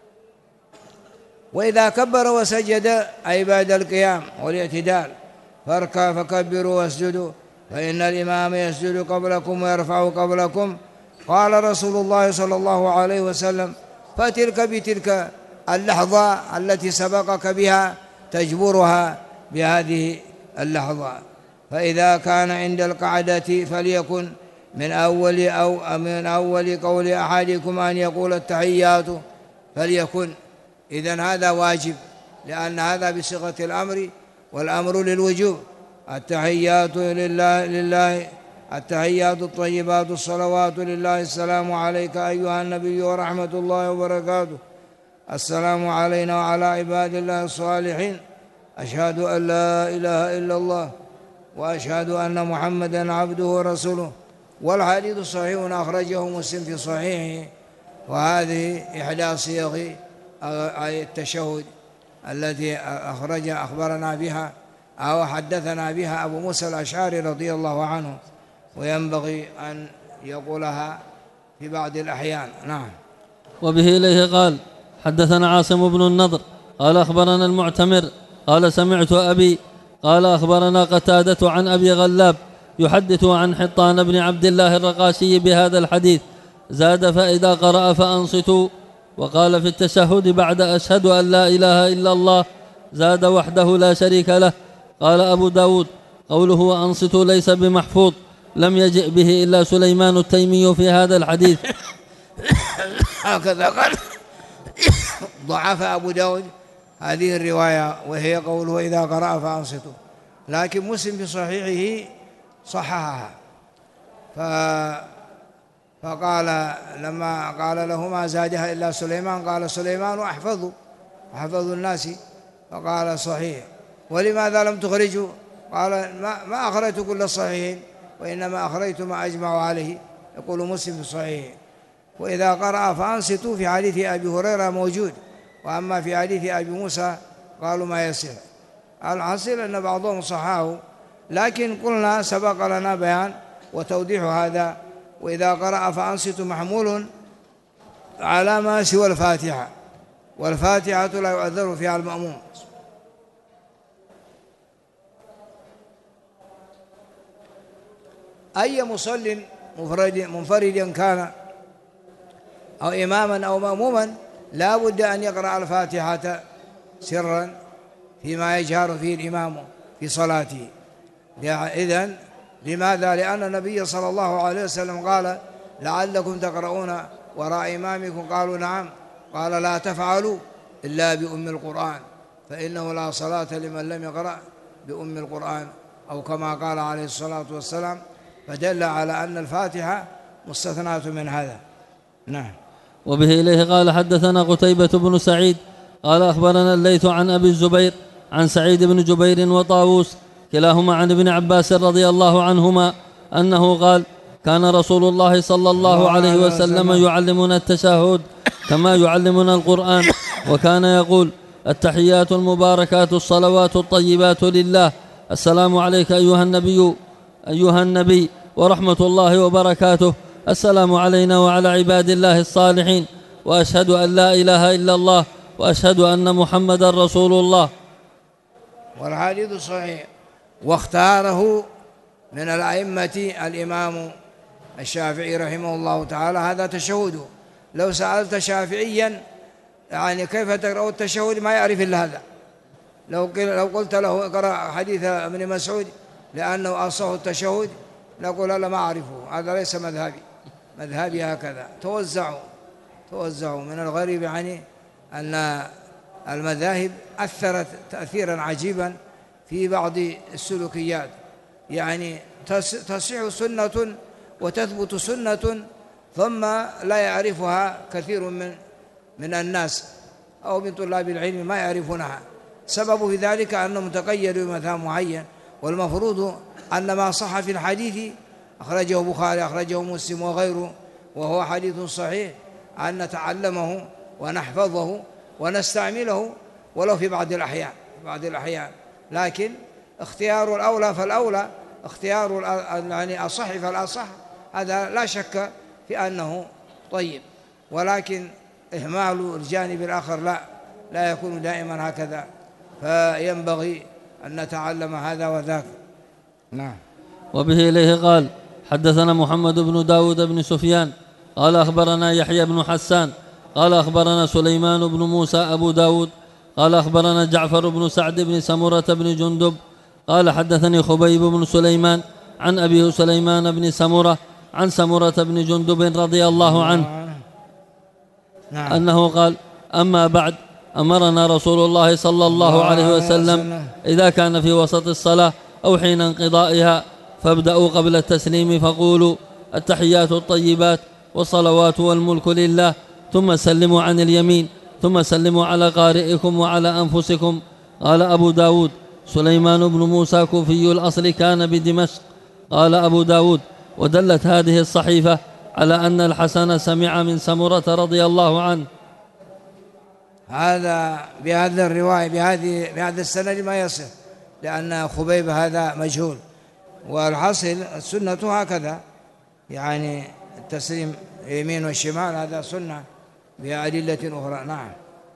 وإذا كبر وسجد أي بعد القيام والاعتدال فاركع فكبروا واسجدوا، فإن الإمام يسجد قبلكم ويرفع قبلكم. قال رسول الله صلى الله عليه وسلم فتلك بتلك اللحظة التي سبقك بها تجبرها بهذه اللحظة. فإذا كان عند القعدة فليكن من أول قول أحدكم أن يقول التحيات فليكن. إذن هذا واجب، لأن هذا بصيغة الأمر، والأمر للوجوب. التحيات لله التحيات الطيبات الصلوات لله، السلام عليك أيها النبي ورحمة الله وبركاته، السلام علينا وعلى عباد الله الصالحين، أشهد أن لا إله إلا الله وأشهد أن محمدا عبده ورسوله. والحديث صحيح أخرجه مسلم في صحيحه. وهذه إحدى صيغ التشهد التي أخبرنا بها أو حدثنا بها أبو موسى الأشعري رضي الله عنه، وينبغي أن يقولها في بعض الأحيان. نعم. وبه إليه قال حدثنا عاصم بن النضر قال أخبرنا المعتمر قال سمعت أبي قال أخبرنا قتادة عن أبي غلاب يحدث عن حطان بن عبد الله الرقاشي بهذا الحديث، زاد فإذا قرأ فأنصتوا. وقال في التشهد بعد أشهد أن لا إله إلا الله زاد وحده لا شريك له. قال أبو داود قوله وأنصتوا ليس بمحفوظ، لم يجئ به إلا سليمان التيمي في هذا الحديث. هكذا قال ضعف أبو داود هذه الرواية، وهي قوله إذا قرأ فأنصتوا، لكن مسلم في صحيحه صححها. فقال لما قال له ما زادها إلا سليمان قال سليمان أحفظ الناس، فقال صحيح. ولماذا لم تخرجوا؟ قال ما أخرجت كل الصحيحين، وإنما أخرجت ما أجمع عليه. يقول مسلم في صحيحه. وإذا قرأ فأنصتوا في حديث أبي هريرة موجود، وأما في حديث أبي موسى قالوا ما يصح. الحاصل أن بعضهم صححه، لكن قلنا سبق لنا بيان وتوضيح هذا. وإذا قرأ فأنصتوا محمول على ما سوى الفاتحة، والفاتحة لا يعذر فيها المأموم. أي مصل منفرد كان أو إماما أو مأموما لا بد أن يقرأ الفاتحة سرا فيما يجهر فيه الإمام في صلاته. إذن لماذا؟ لأن النبي صلى الله عليه وسلم قال لعلكم تقرؤون وراء إمامكم، قالوا نعم، قال لا تفعلوا إلا بأم القرآن، فإنه لا صلاة لمن لم يقرأ بأم القرآن، أو كما قال عليه الصلاة والسلام، فدل على أن الفاتحة مستثناة من هذا. نعم. وبه إليه قال حدثنا قتيبة بن سعيد قال أخبرنا الليث عن أبي الزبير عن سعيد بن جبير وطاووس كلاهما عن ابن عباس رضي الله عنهما أنه قال كان رسول الله صلى الله عليه وسلم يعلمنا التشهد كما يعلمنا القرآن، وكان يقول التحيات المباركات الصلوات الطيبات لله، السلام عليك أيها النبي ورحمة الله وبركاته، السلام علينا وعلى عباد الله الصالحين، وأشهد أن لا إله إلا الله وأشهد أن محمدا رسول الله. والحديث صحيح، واختاره من الأئمة الإمام الشافعي رحمه الله تعالى هذا تشهده. لو سألت شافعيا يعني كيف تقرأ التشهد ما يعرف إلا هذا. لو قلت له اقرأ حديث ابن مسعود لأنه أصح التشهد نقول لا ما أعرفه، هذا ليس مذهبي هكذا. توزعوا من الغريب يعني أن المذاهب أثرت تأثيرا عجيبا في بعض السلوكيات، يعني تصح سنة وتثبت سنة ثم لا يعرفها كثير من الناس أو من طلاب العلم ما يعرفونها. سبب في ذلك أنهم تقيدوا بمذهب معين، والمفروض أن ما صح في الحديث أخرجه البخاري أخرجه مسلم وغيره وهو حديث صحيح أن نتعلمه ونحفظه ونستعمله ولو في بعض الأحيان، لكن اختيار الأولى فالأولى، اختيار يعني الصح فالأصح، هذا لا شك في أنه طيب، ولكن إهمال الجانب الآخر لا يكون دائما هكذا، فينبغي أن نتعلم هذا وذاك. نعم. وبه إليه قال حدثنا محمد بن داود بن سفيان قال أخبرنا يحيى بن حسان قال أخبرنا سليمان بن موسى أبو داود قال أخبرنا جعفر بن سعد بن سمرة بن جندب قال حدثني خبيب بن سليمان عن أبيه سليمان بن سمرة عن سمرة بن جندب رضي الله عنه أنه قال أما بعد أمرنا رسول الله صلى الله عليه وسلم إذا كان في وسط الصلاة أو حين انقضائها فابدأوا قبل التسليم فقولوا التحيات الطيبات والصلوات والملك لله، ثم سلموا عن اليمين، ثم سلموا على قارئكم وعلى أنفسكم. قال أبو داود سليمان بن موسى كوفي الأصل كان بدمشق. قال أبو داود ودلت هذه الصحيفة على أن الحسن سمع من سمرة رضي الله عنه. هذا بهذا الرواية بهذا السند ما يصح، لأن خبيب هذا مجهول، والحاصل السنة هكذا، يعني التسليم يمين والشمال هذا سنة بأدلة أخرى. نعم.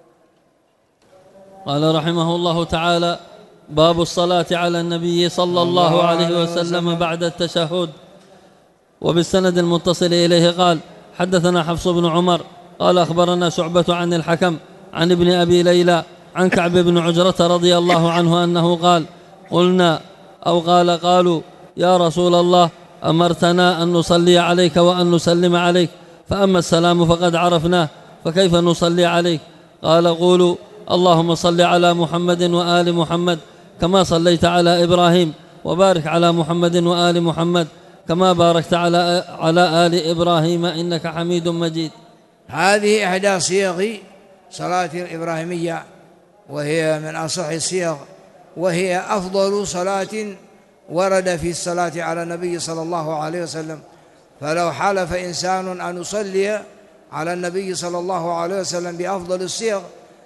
قال رحمه الله تعالى باب الصلاة على النبي صلى الله عليه وسلم بعد التشهد. وبالسند المتصل إليه قال حدثنا حفص بن عمر قال أخبرنا شعبة عن الحكم عن ابن أبي ليلى عن كعب بن عجرة رضي الله عنه أنه قال قلنا أو قالوا يا رسول الله أمرتنا أن نصلي عليك وأن نسلم عليك، فأما السلام فقد عرفناه فكيف نصلي عليك؟ قال قولوا اللهم صل على محمد وآل محمد كما صليت على إبراهيم، وبارك على محمد وآل محمد كما باركت على آل إبراهيم إنك حميد مجيد. هذه إحدى صيغ صلاة الإبراهيمية، وهي من أصح الصيغ، وهي أفضل صلاة ورد في الصلاة على النبي صلى الله عليه وسلم. فلو حلف إنسان أن يصلي على النبي صلى الله عليه وسلم بأفضل الصيغ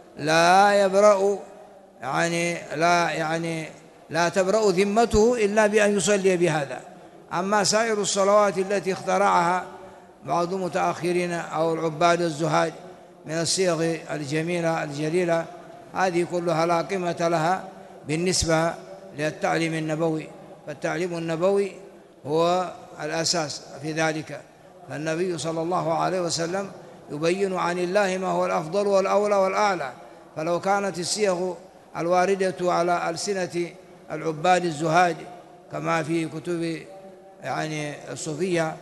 لا تبرأ ذمته إلا بأن يصلي بهذا. أما سائر الصلوات التي اخترعها بعض المتأخرين أو العباد الزهاد من الصيغ الجميلة الجليلة، هذه كلها لا قيمة لها بالنسبة للتعليم النبوي، فالتعليم النبوي هو الأساس في ذلك. فالنبي صلى الله عليه وسلم يبين عن الله ما هو الأفضل والأولى والأعلى، فلو كانت الصيغ الواردة على ألسنة العباد الزهاد كما في كتب الصوفية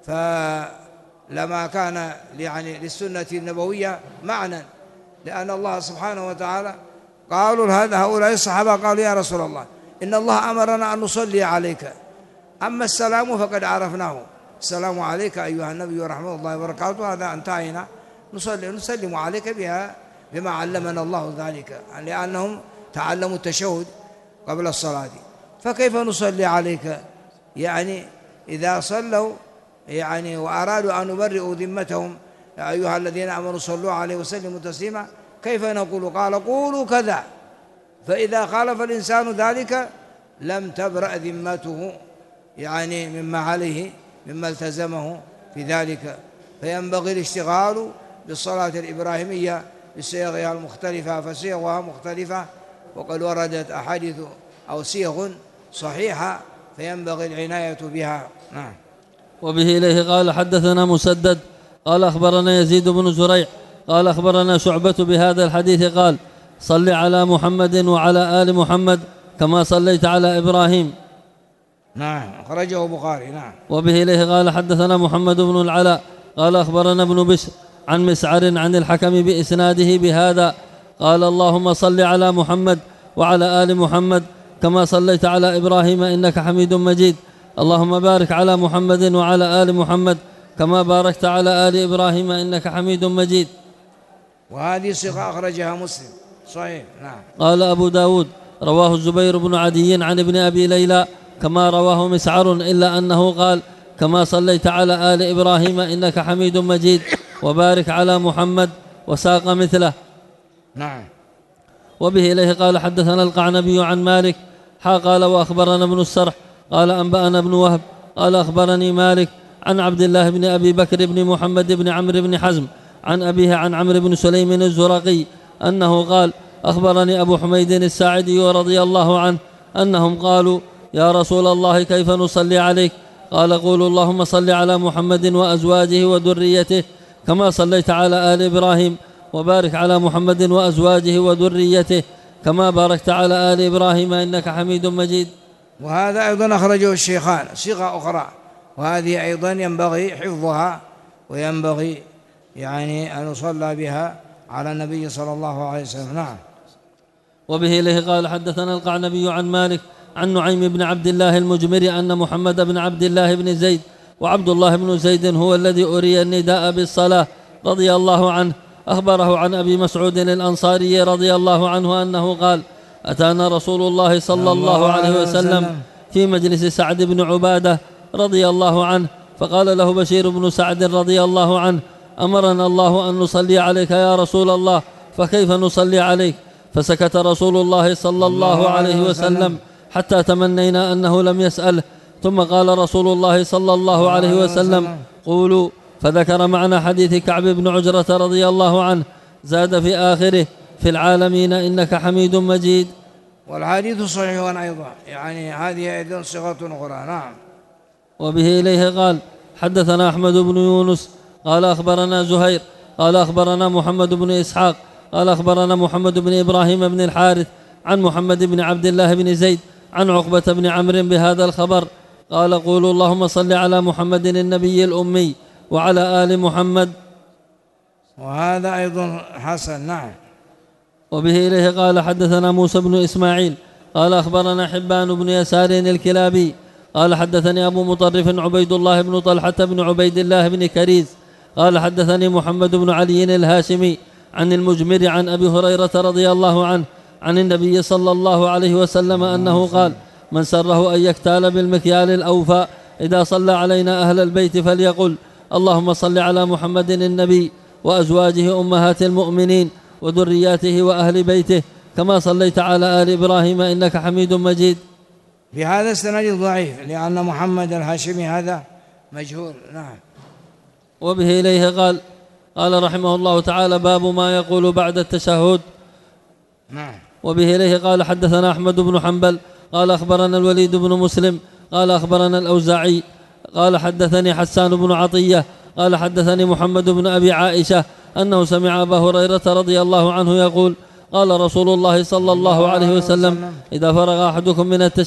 فلما كان للسنة النبوية معنى، لأن الله سبحانه وتعالى قالوا هؤلاء الصحابة قالوا يا رسول الله إن الله أمرنا أن نصلي عليك، أما السلام فقد عرفناه، السلام عليك أيها النبي ورحمة الله وبركاته، هذا انتهينا، نسلم عليك بها بما علمنا الله ذلك، لأنهم تعلموا التشهد قبل الصلاة، فكيف نصلي عليك؟ إذا صلوا وأرادوا أن نبرئوا ذمتهم يا أيها الذين آمنوا صلوا عليه وسلموا تسليما، كيف نقول؟ قال قولوا كذا، فإذا خالف الإنسان ذلك لم تبرأ ذمته مما عليه مما التزمه في ذلك. فينبغي الاشتغال بالصلاة الإبراهيمية بصيغها المختلفة، فصيغها مختلفة وقد وردت أحاديث أو صيغ صحيحة فينبغي العناية بها. نعم. وبه إليه قال حدثنا مسدد قال أخبرنا يزيد بن زريع قال أخبرنا شعبة بهذا الحديث قال صل على محمد وعلى آل محمد كما صليت على إبراهيم. نعم، أخرجه البخاري. نعم. وبه إليه قال حدثنا محمد بن العلاء قال أخبرنا ابن بشر عن مسعر عن الحكم بإسناده بهذا قال اللهم صل على محمد وعلى آل محمد كما صليت على إبراهيم إنك حميد مجيد، اللهم بارك على محمد وعلى آل محمد كما باركت على آل إبراهيم إنك حميد مجيد. وهذه صيغة أخرجها مسلم صحيح. نعم. قال أبو داود رواه الزبير بن عدي عن ابن أبي ليلى كما رواه مسعر، إلا أنه قال كما صليت على آل إبراهيم إنك حميد مجيد، وبارك على محمد، وساق مثله. نعم. وبه إليه قال حدثنا القعنبي عن مالك قال وأخبرنا ابن السرح قال أنبأنا ابن وهب قال أخبرني مالك عن عبد الله بن أبي بكر بن محمد بن عمرو بن حزم عن أبيه عن عمرو بن سليم الزرقي أنه قال أخبرني أبو حميد الساعدي رضي الله عنه أنهم قالوا يا رسول الله كيف نصلي عليك؟ قال قولوا اللهم صل على محمد وأزواجه وذريته كما صليت على آل إبراهيم، وبارك على محمد وأزواجه وذريته كما باركت على آل إبراهيم إنك حميد مجيد. وهذا أيضا أخرجه الشيخان صيغة أخرى، وهذه أيضا ينبغي حفظها، وينبغي يعني أن يصلى بها على النبي صلى الله عليه وسلم. نعم. وبه إليه قال حدثنا القعنبي عن مالك عن نعيم بن عبد الله المجمري أن محمد بن عبد الله بن زيد وعبد الله بن زيد هو الذي أري النداء بالصلاة رضي الله عنه أخبره عن أبي مسعود الأنصاري رضي الله عنه أنه قال أتانا رسول الله صلى الله عليه وسلم في مجلس سعد بن عبادة رضي الله عنه فقال له بشير بن سعد رضي الله عنه أمرنا الله أن نصلي عليك يا رسول الله فكيف نصلي عليك؟ فسكت رسول الله صلى الله عليه وسلم حتى تمنينا أنه لم يسأله، ثم قال رسول الله صلى الله عليه وسلم قولوا، فذكر معنى حديث كعب بن عجرة رضي الله عنه زاد في آخره في العالمين إنك حميد مجيد. والحديث صحيح أيضا، يعني هذه أيضا صيغة أخرى. نعم. وبه إليه قال حدثنا أحمد بن يونس قال أخبرنا زهير قال أخبرنا محمد بن إسحاق قال أخبرنا محمد بن إبراهيم بن الحارث عن محمد بن عبد الله بن زيد عن عقبة بن عمرو بهذا الخبر قال قولوا اللهم صل على محمد النبي الأمي وعلى آل محمد. وهذا أيضا حسن. نعم. وبه إليه قال حدثنا موسى بن إسماعيل قال أخبرنا حبان بن يسار الكلابي قال حدثني أبو مطرف عبيد الله بن طلحة بن عبيد الله بن كريز قال حدثني محمد بن علي الهاشمي عن المجمر عن أبي هريرة رضي الله عنه عن النبي صلى الله عليه وسلم أنه قال من سره أن يكتال بالمكيال الأوفى إذا صلى علينا أهل البيت فليقل اللهم صل على محمد النبي وأزواجه أمهات المؤمنين وذرياته وأهل بيته كما صليت على آل إبراهيم إنك حميد مجيد. بهذا السند ضعيف لأن محمد الهاشمي هذا مجهول. نعم. وبه إليه قال رحمه الله تعالى باب ما يقول بعد التشهد. نعم. وبه إليه قال حدثنا أحمد بن حنبل قال أخبرنا الوليد بن مسلم قال أخبرنا الأوزاعي قال حدثني حسان بن عطية قال حدثني محمد بن أبي عائشة أنه سمع أبا هريرة رضي الله عنه يقول قال رسول الله صلى الله عليه وسلم إذا فرغ أحدكم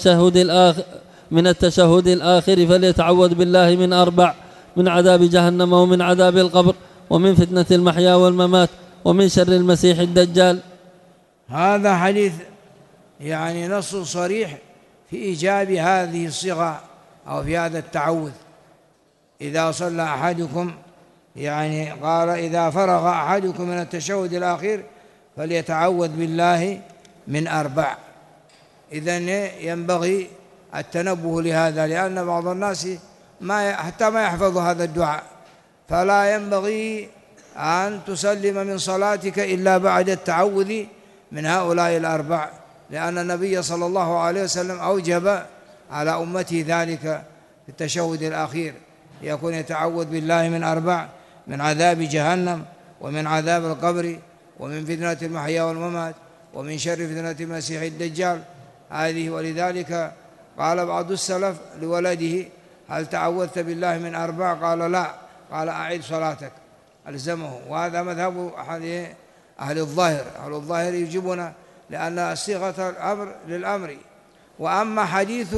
من التشهد الآخر فليتعوذ بالله من 4: من عذاب جهنم ومن عذاب القبر ومن فتنة المحيا والممات ومن شر المسيح الدجال. هذا حديث يعني نص صريح في إيجاب هذه الصيغة أو في هذا التعوذ. إذا صلى أحدكم، يعني قال إذا فرغ أحدكم من التشهد الأخير فليتعوذ بالله من 4. إذن ينبغي التنبه لهذا، لأن بعض الناس حتى ما يحفظ هذا الدعاء، فلا ينبغي أن تسلم من صلاتك إلا بعد التعوذ من هؤلاء 4، لأن النبي صلى الله عليه وسلم أوجب على أمته ذلك في التشهد الأخير، يكون يتعوذ بالله من 4: من عذاب جهنم ومن عذاب القبر ومن فتنة المحيا والممات ومن شر فتنة المسيح الدجال. هذه ولذلك قال بعض السلف لولده هل تعوذت بالله من 4؟ قال لا، قال أعيد صلاتك، ألزمه. وهذا مذهب أهل الظاهر. أهل الظاهر يجيبون لأن صيغة الأمر للأمر. وأما حديث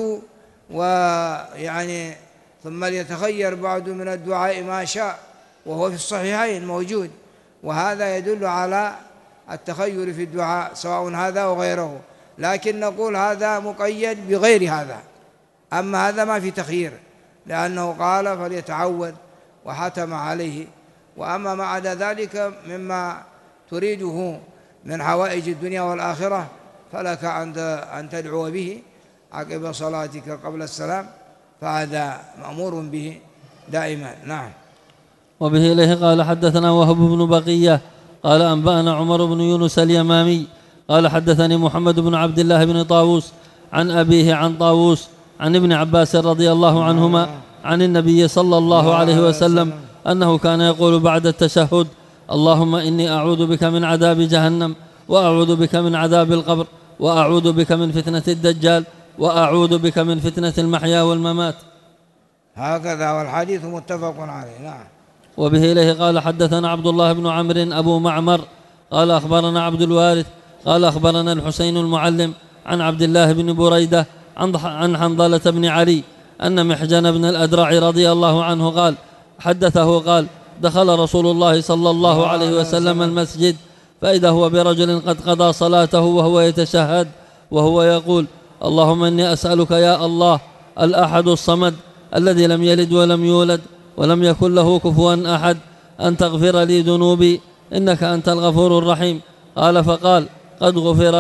ويعني ثم ليتخير بعد من الدعاء ما شاء، وهو في الصحيحين موجود، وهذا يدل على التخير في الدعاء سواء هذا أو غيره، لكن نقول هذا مقيد بغير هذا. أما هذا ما في تخيير، لأنه قال فليتعوذ وحتم عليه. وأما ما عدا ذلك مما تريده من حوائج الدنيا والآخرة فلك أن تدعو به عقب صلاتك قبل السلام، فهذا مأمور به دائما. نعم. وبه إليه قال حدثنا وهب بن بقية قال أنبأنا عمر بن يونس اليمامي قال حدثني محمد بن عبد الله بن طاووس عن أبيه عن طاووس عن ابن عباس رضي الله عنهما عن النبي صلى الله عليه وسلم أنه كان يقول بعد التشهد: اللهم إني أعوذ بك من عذاب جهنم، وأعوذ بك من عذاب القبر، وأعوذ بك من فتنة الدجال، وأعوذ بك من فتنة المحيا والممات. هكذا، والحديث متفق عليه. نعم. وبه إليه قال حدثنا عبد الله بن عمرو أبو معمر قال أخبرنا عبد الوارث قال أخبرنا الحسين المعلم عن عبد الله بن بريدة عن حنظلة بن علي أن محجن بن الأدرع رضي الله عنه قال حدثه قال: دخل رسول الله صلى الله عليه وسلم المسجد فإذا هو برجل قد قضى صلاته وهو يتشهد وهو يقول: اللهم إني أسألك يا الله الأحد الصمد الذي لم يلد ولم يولد ولم يكن له كفوا أحد أن تغفر لي ذنوبي إنك أنت الغفور الرحيم. قال فقال: قد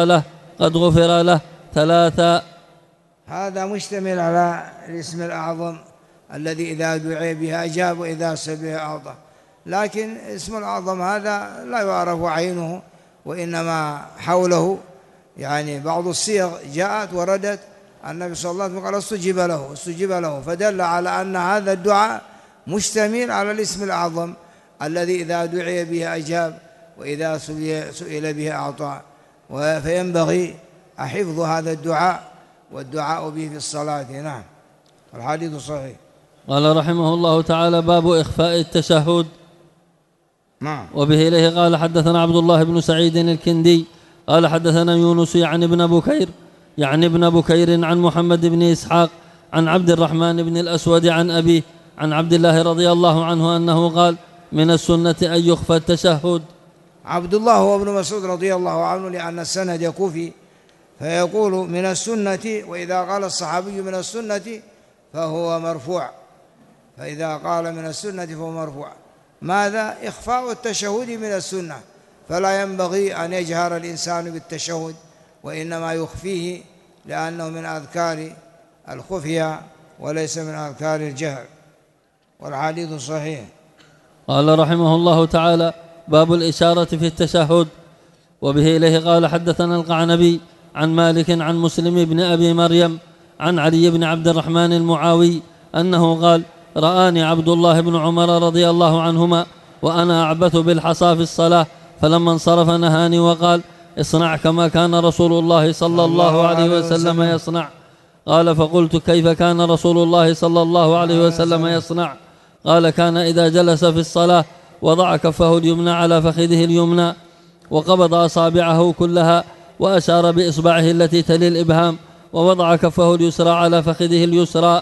غفر له 3. هذا مشتمل على الاسم الأعظم الذي إذا دعي به أجاب وإذا سأل به أعطى، لكن اسم الأعظم هذا لا يعرف عينه، وإنما حوله يعني بعض الصيغ جاءت وردت النبي صلى الله عليه وسلم قال استجيب له، فدل على أن هذا الدعاء مشتمل على الاسم الأعظم الذي إذا دعي به أجاب وإذا سئل به أعطى، فينبغي حفظ هذا الدعاء والدعاء به في الصلاة. نعم. الحديث صحيح. قال رحمه الله تعالى: باب إخفاء التشهد. نعم. وبه إليه قال حدثنا عبد الله بن سعيد الكندي قال حدثنا يونس يعني ابن بكير عن محمد بن إسحاق عن عبد الرحمن بن الأسود عن أبيه عن عبد الله رضي الله عنه أنه قال: من السنة أن يخفى التشهد. عبد الله هو ابن مسعود رضي الله عنه، لأن السند كوفي، فيقول من السنة، وإذا قال الصحابي من السنة فهو مرفوع، فإذا قال من السنة فهو مرفوع. ماذا؟ إخفاء التشهد من السنة، فلا ينبغي أن يجهر الإنسان بالتشهد، وإنما يخفيه، لأنه من أذكار الخفية وليس من أذكار الجهر. والحديث صحيح. قال رحمه الله تعالى: باب الإشارة في التشهد. وبه إليه قال حدثنا القعنبي عن مالك عن مسلم بن أبي مريم عن علي بن عبد الرحمن المعاوي أنه قال: رآني عبد الله بن عمر رضي الله عنهما وأنا أعبث بالحصى في الصلاة، فلما انصرف نهاني وقال: اصنع كما كان رسول الله صلى الله عليه وسلم يصنع. قال: فقلت: كيف كان رسول الله صلى الله عليه وسلم يصنع؟ قال: كان إذا جلس في الصلاة وضع كفه اليمنى على فخذه اليمنى وقبض أصابعه كلها وأشار بإصبعه التي تلي الإبهام ووضع كفه اليسرى على فخذه اليسرى.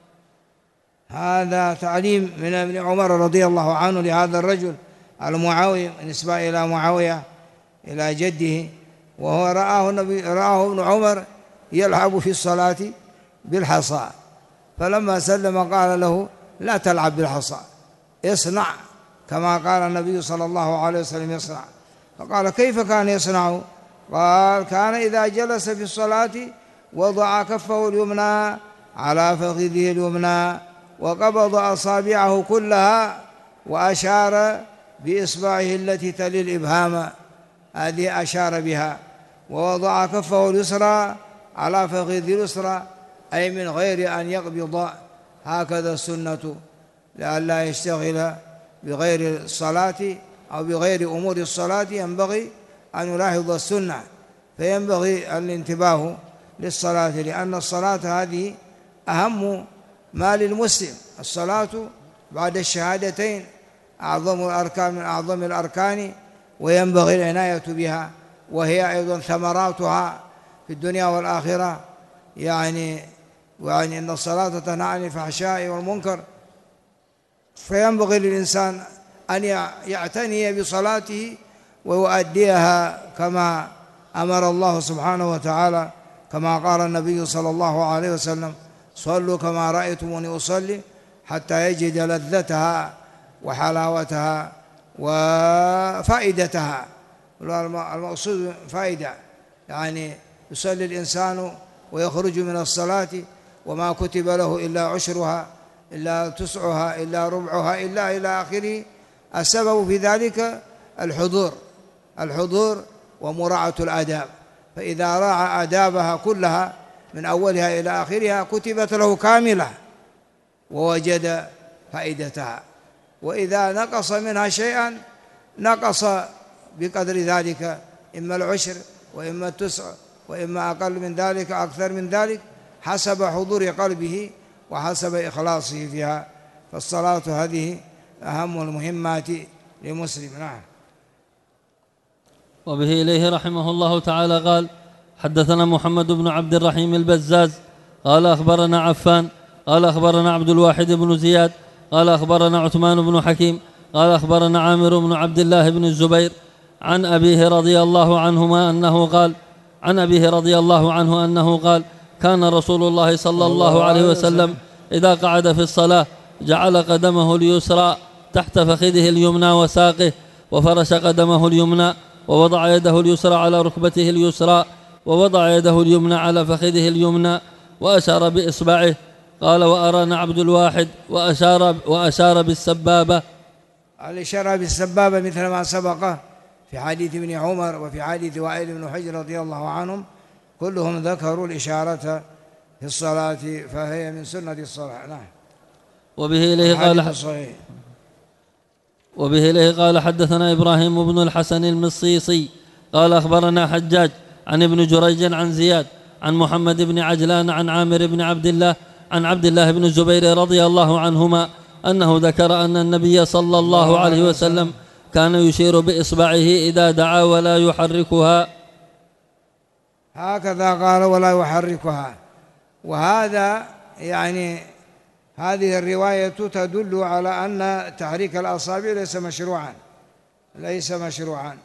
هذا تعليم من ابن عمر رضي الله عنه لهذا الرجل المعاوي، نسبة إلى معاوية إلى جده، وهو رآه ابن عمر يلعب في الصلاة بالحصى، فلما سلم قال له: لا تلعب بالحصى، اصنع كما قال النبي صلى الله عليه وسلم يصنع. فقال: كيف كان يصنع؟ قال: كان إذا جلس في الصلاة وضع كفه اليمنى على فخذه اليمنى وقبض أصابعه كلها وأشار بإصبعه التي تلي الإبهام، هذه أشار بها، ووضع كفه اليسرى على فخذه اليسرى، أي من غير أن يقبض، هكذا السنة، لئلا يشتغل بغير الصلاة أو بغير أمور الصلاة. ينبغي أن يلاحظ السنة، فينبغي الانتباه للصلاة، لأن الصلاة هذه أهم ما للمسلم. الصلاة بعد الشهادتين أعظم الأركان من أعظم الأركان، وينبغي العناية بها، وهي أيضا ثمراتها في الدنيا والآخرة. يعني أن الصلاة تنهى عن الفحشاء والمنكر، فينبغي للإنسان أن يعتني بصلاته ويؤديها كما أمر الله سبحانه وتعالى، كما قال النبي صلى الله عليه وسلم: صلوا كما رأيتموني أصلي، حتى يجد لذتها وحلاوتها وفائدتها. المقصود فائدة، يعني يصلي الإنسان ويخرج من الصلاة وما كتب له إلا عشرها إلا تسعها إلا ربعها إلا إلى آخره، السبب في ذلك الحضور ومراعاة الآداب، فإذا راعى آدابها كلها من أولها إلى آخرها كتبت له كاملة ووجد فائدتها، وإذا نقص منها شيئا نقص بقدر ذلك، إما العشر وإما التسع وإما أقل من ذلك أكثر من ذلك، حسب حضور قلبه وحسب إخلاصه فيها. فالصلاة هذه أهم المهمات لمسلم. نعم. وبه إليه رحمه الله تعالى قال: حدثنا محمد بن عبد الرحيم البزاز قال أخبرنا عفان قال أخبرنا عبد الواحد بن زياد قال أخبرنا عثمان بن حكيم قال أخبرنا عامر بن عبد الله بن الزبير عن أبيه رضي الله عنهما أنه قال: عن أبيه رضي الله عنه أنه قال: كان رسول الله صلى الله عليه وسلم إذا قعد في الصلاة جعل قدمه اليسرى تحت فخذه اليمنى وساقه، وفرش قدمه اليمنى، ووضع يده اليسرى على ركبته اليسرى، ووضع يده اليمنى على فخذه اليمنى، وأشار بإصبعه. قال: وأرانا عبد الواحد وأشار بالسبابة. الإشارة بالسبابة مثل ما سبق في حديث ابن عمر وفي حديث وائل بن حجر رضي الله عنهم، كلهم ذكروا الإشارة في الصلاة، فهي من سنة الصلاة. نعم. وبه إليه قال: حدثنا إبراهيم بن الحسن المصيصي قال أخبرنا حجاج عن ابن جريج عن زياد عن محمد بن عجلان عن عامر بن عبد الله بن الزبير رضي الله عنهما أنه ذكر أن النبي صلى الله عليه وسلم كان يشير بإصبعه إذا دعا ولا يحركها. هكذا قال: ولا يحركها. وهذا يعني هذه الرواية تدل على أن تحريك الأصابع ليس مشروعا.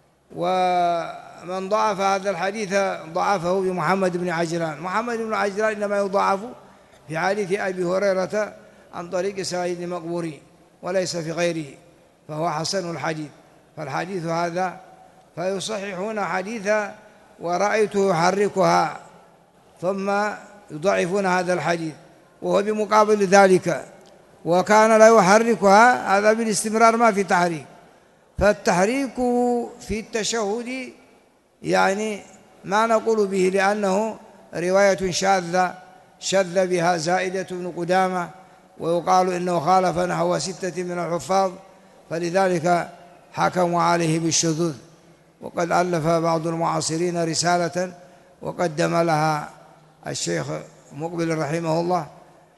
ومن ضعف هذا الحديث ضعفه بمحمد بن عجلان. محمد بن عجلان إنما يضعف في حديث أبي هريرة عن طريق سعيد المقبوري وليس في غيره، فهو حسن الحديث. فالحديث هذا فيصححون حديثا ورأيته يحركها، ثم يضعفون هذا الحديث وهو بمقابل ذلك، وكان لا يحركها، هذا بالاستمرار ما في تحريك. فالتحريك في التشهد يعني ما نقول به، لأنه رواية شذ بها زائدة بن قدامة، ويقال إنه خالف نحو 6 من الحفاظ، فلذلك حكموا عليه بالشذوذ. وقد ألف بعض المعاصرين رسالة وقدم لها الشيخ مقبل رحمه الله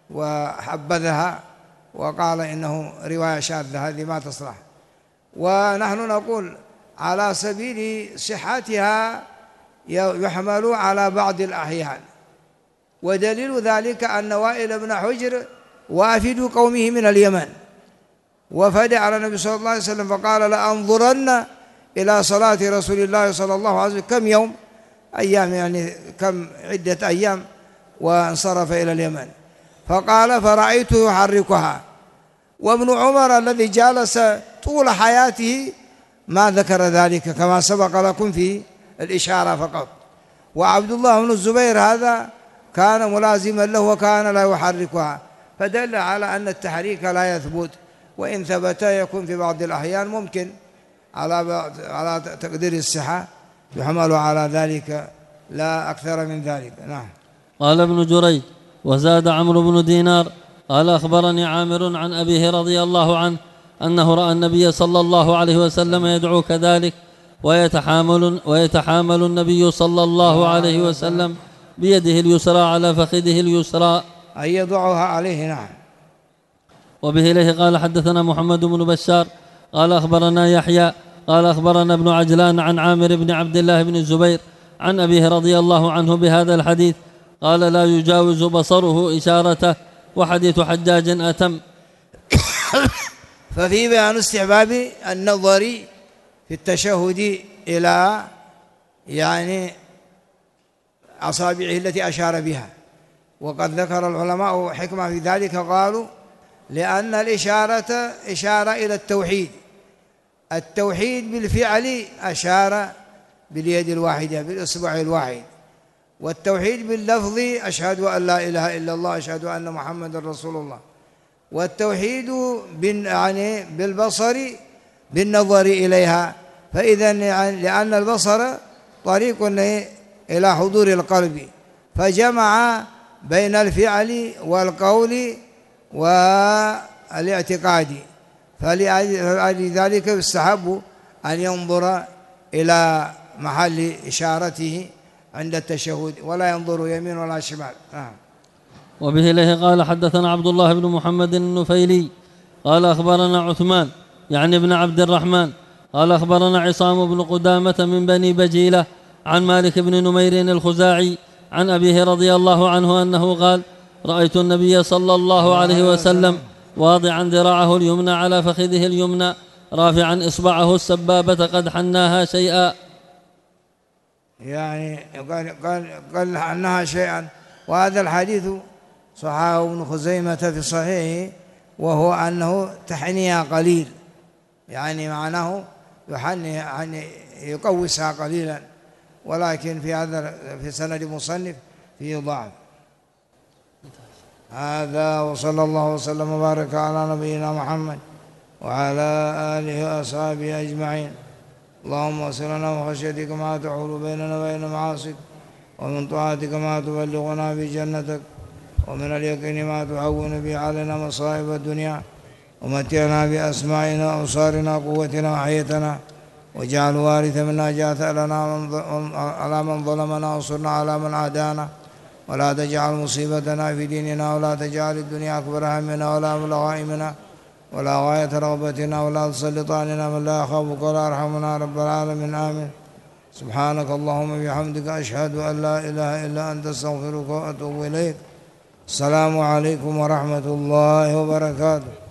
وحبذها وقال إنه رواية شاذة، هذه ما تصلح. ونحن نقول على سبيل صحتها يحمل على بعض الأحيان، ودليل ذلك أن وائل بن حجر وافد قومه من اليمن وفدع على النبي صلى الله عليه وسلم فقال: لأنظرن إلى صلاة رسول الله صلى الله عليه وسلم. كم يوم؟ أيام، يعني كم عدة أيام، وانصرف إلى اليمن. فقال: فرأيته يحركها. وابن عمر الذي جالس طول حياته ما ذكر ذلك كما سبق لكم في الإشارة فقط. وعبد الله بن الزبير هذا كان ملازما له وكان لا يحركها، فدل على أن التحريك لا يثبت، وإن ثبت يكون في بعض الأحيان ممكن على تقدير الصحة، يحمل على ذلك لا أكثر من ذلك. نعم. قال ابن جريج: وزاد عمرو بن دينار قال أخبرني عامر عن أبيه رضي الله عنه أنه رأى النبي صلى الله عليه وسلم يدعو كذلك، ويتحامل النبي صلى الله عليه وسلم بيده اليسرى على فخذه اليسرى أن يضعها عليه. نعم. وبه إليه قال: حدثنا محمد بن بشار قال أخبرنا يحيى قال أخبرنا ابن عجلان عن عامر بن عبد الله بن الزبير عن أبيه رضي الله عنه بهذا الحديث. قال: لا يجاوز بصره إشارته. وحديث حجاج أتم. ففي بيان استحباب النظر في التشهد إلى يعني أصابعه التي أشار بها، وقد ذكر العلماء حكمة في ذلك، قالوا لأن الإشارة إشارة إلى التوحيد بالفعل أشار باليد الواحدة بالإصبع الواحد، والتوحيد باللفظ أشهد أن لا إله إلا الله أشهد أن محمد رسول الله، والتوحيد يعني بالبصر بالنظر إليها. فإذا لأن البصر طريق إلى حضور القلب، فجمع بين الفعل والقول والاعتقاد، فلذلك يستحب أن ينظر إلى محل إشارته عند التشهد ولا ينظر يمين ولا شمال. وبه إليه قال حدثنا عبد الله بن محمد النفيلي قال أخبرنا عثمان يعني ابن عبد الرحمن قال أخبرنا عصام بن قدامة من بني بجيلة عن مالك بن نمير الخزاعي عن أبيه رضي الله عنه أنه قال: رأيت النبي صلى الله عليه وسلم واضعا ذراعه اليمنى على فخذه اليمنى رافعا إصبعه السبابة قد حناها شيئا، يعني قال حناها شيئا. وهذا الحديث صححه ابن خزيمة في صحيحه، وهو أنه تحنيها قليل، يعني معناه يعني يقوسها قليلا، ولكن في سند مصنف فيه ضعف. هذا وصلى الله وسلم وبارك على نبينا محمد وعلى آله وأصحابه أجمعين. اللهم اغفر لنا من خشيتك ما تحول بيننا وبين معاصيك، ومن طاعتك ما تبلغنا بجنتك، ومن اليقين ما تهون به علينا مصائب الدنيا، ومتعنا بأسماعنا وأبصارنا وقوتنا وحياتنا، واجعل وارث منا جاث لنا على من ظلمنا، وانصرنا على من عادانا، ولا تجعل مصيبتنا في ديننا، ولا تجعل الدنيا أكبر همنا ولا مبلغ علمنا ولا غاية رغبتنا، ولا تسلط علينا من لا يخافك ولا يرحمنا رب العالمين. آمين. سبحانك اللهم وبحمدك أشهد أن لا إله إلا أنت أستغفرك وأتوب إليك. السلام عليكم ورحمة الله وبركاته.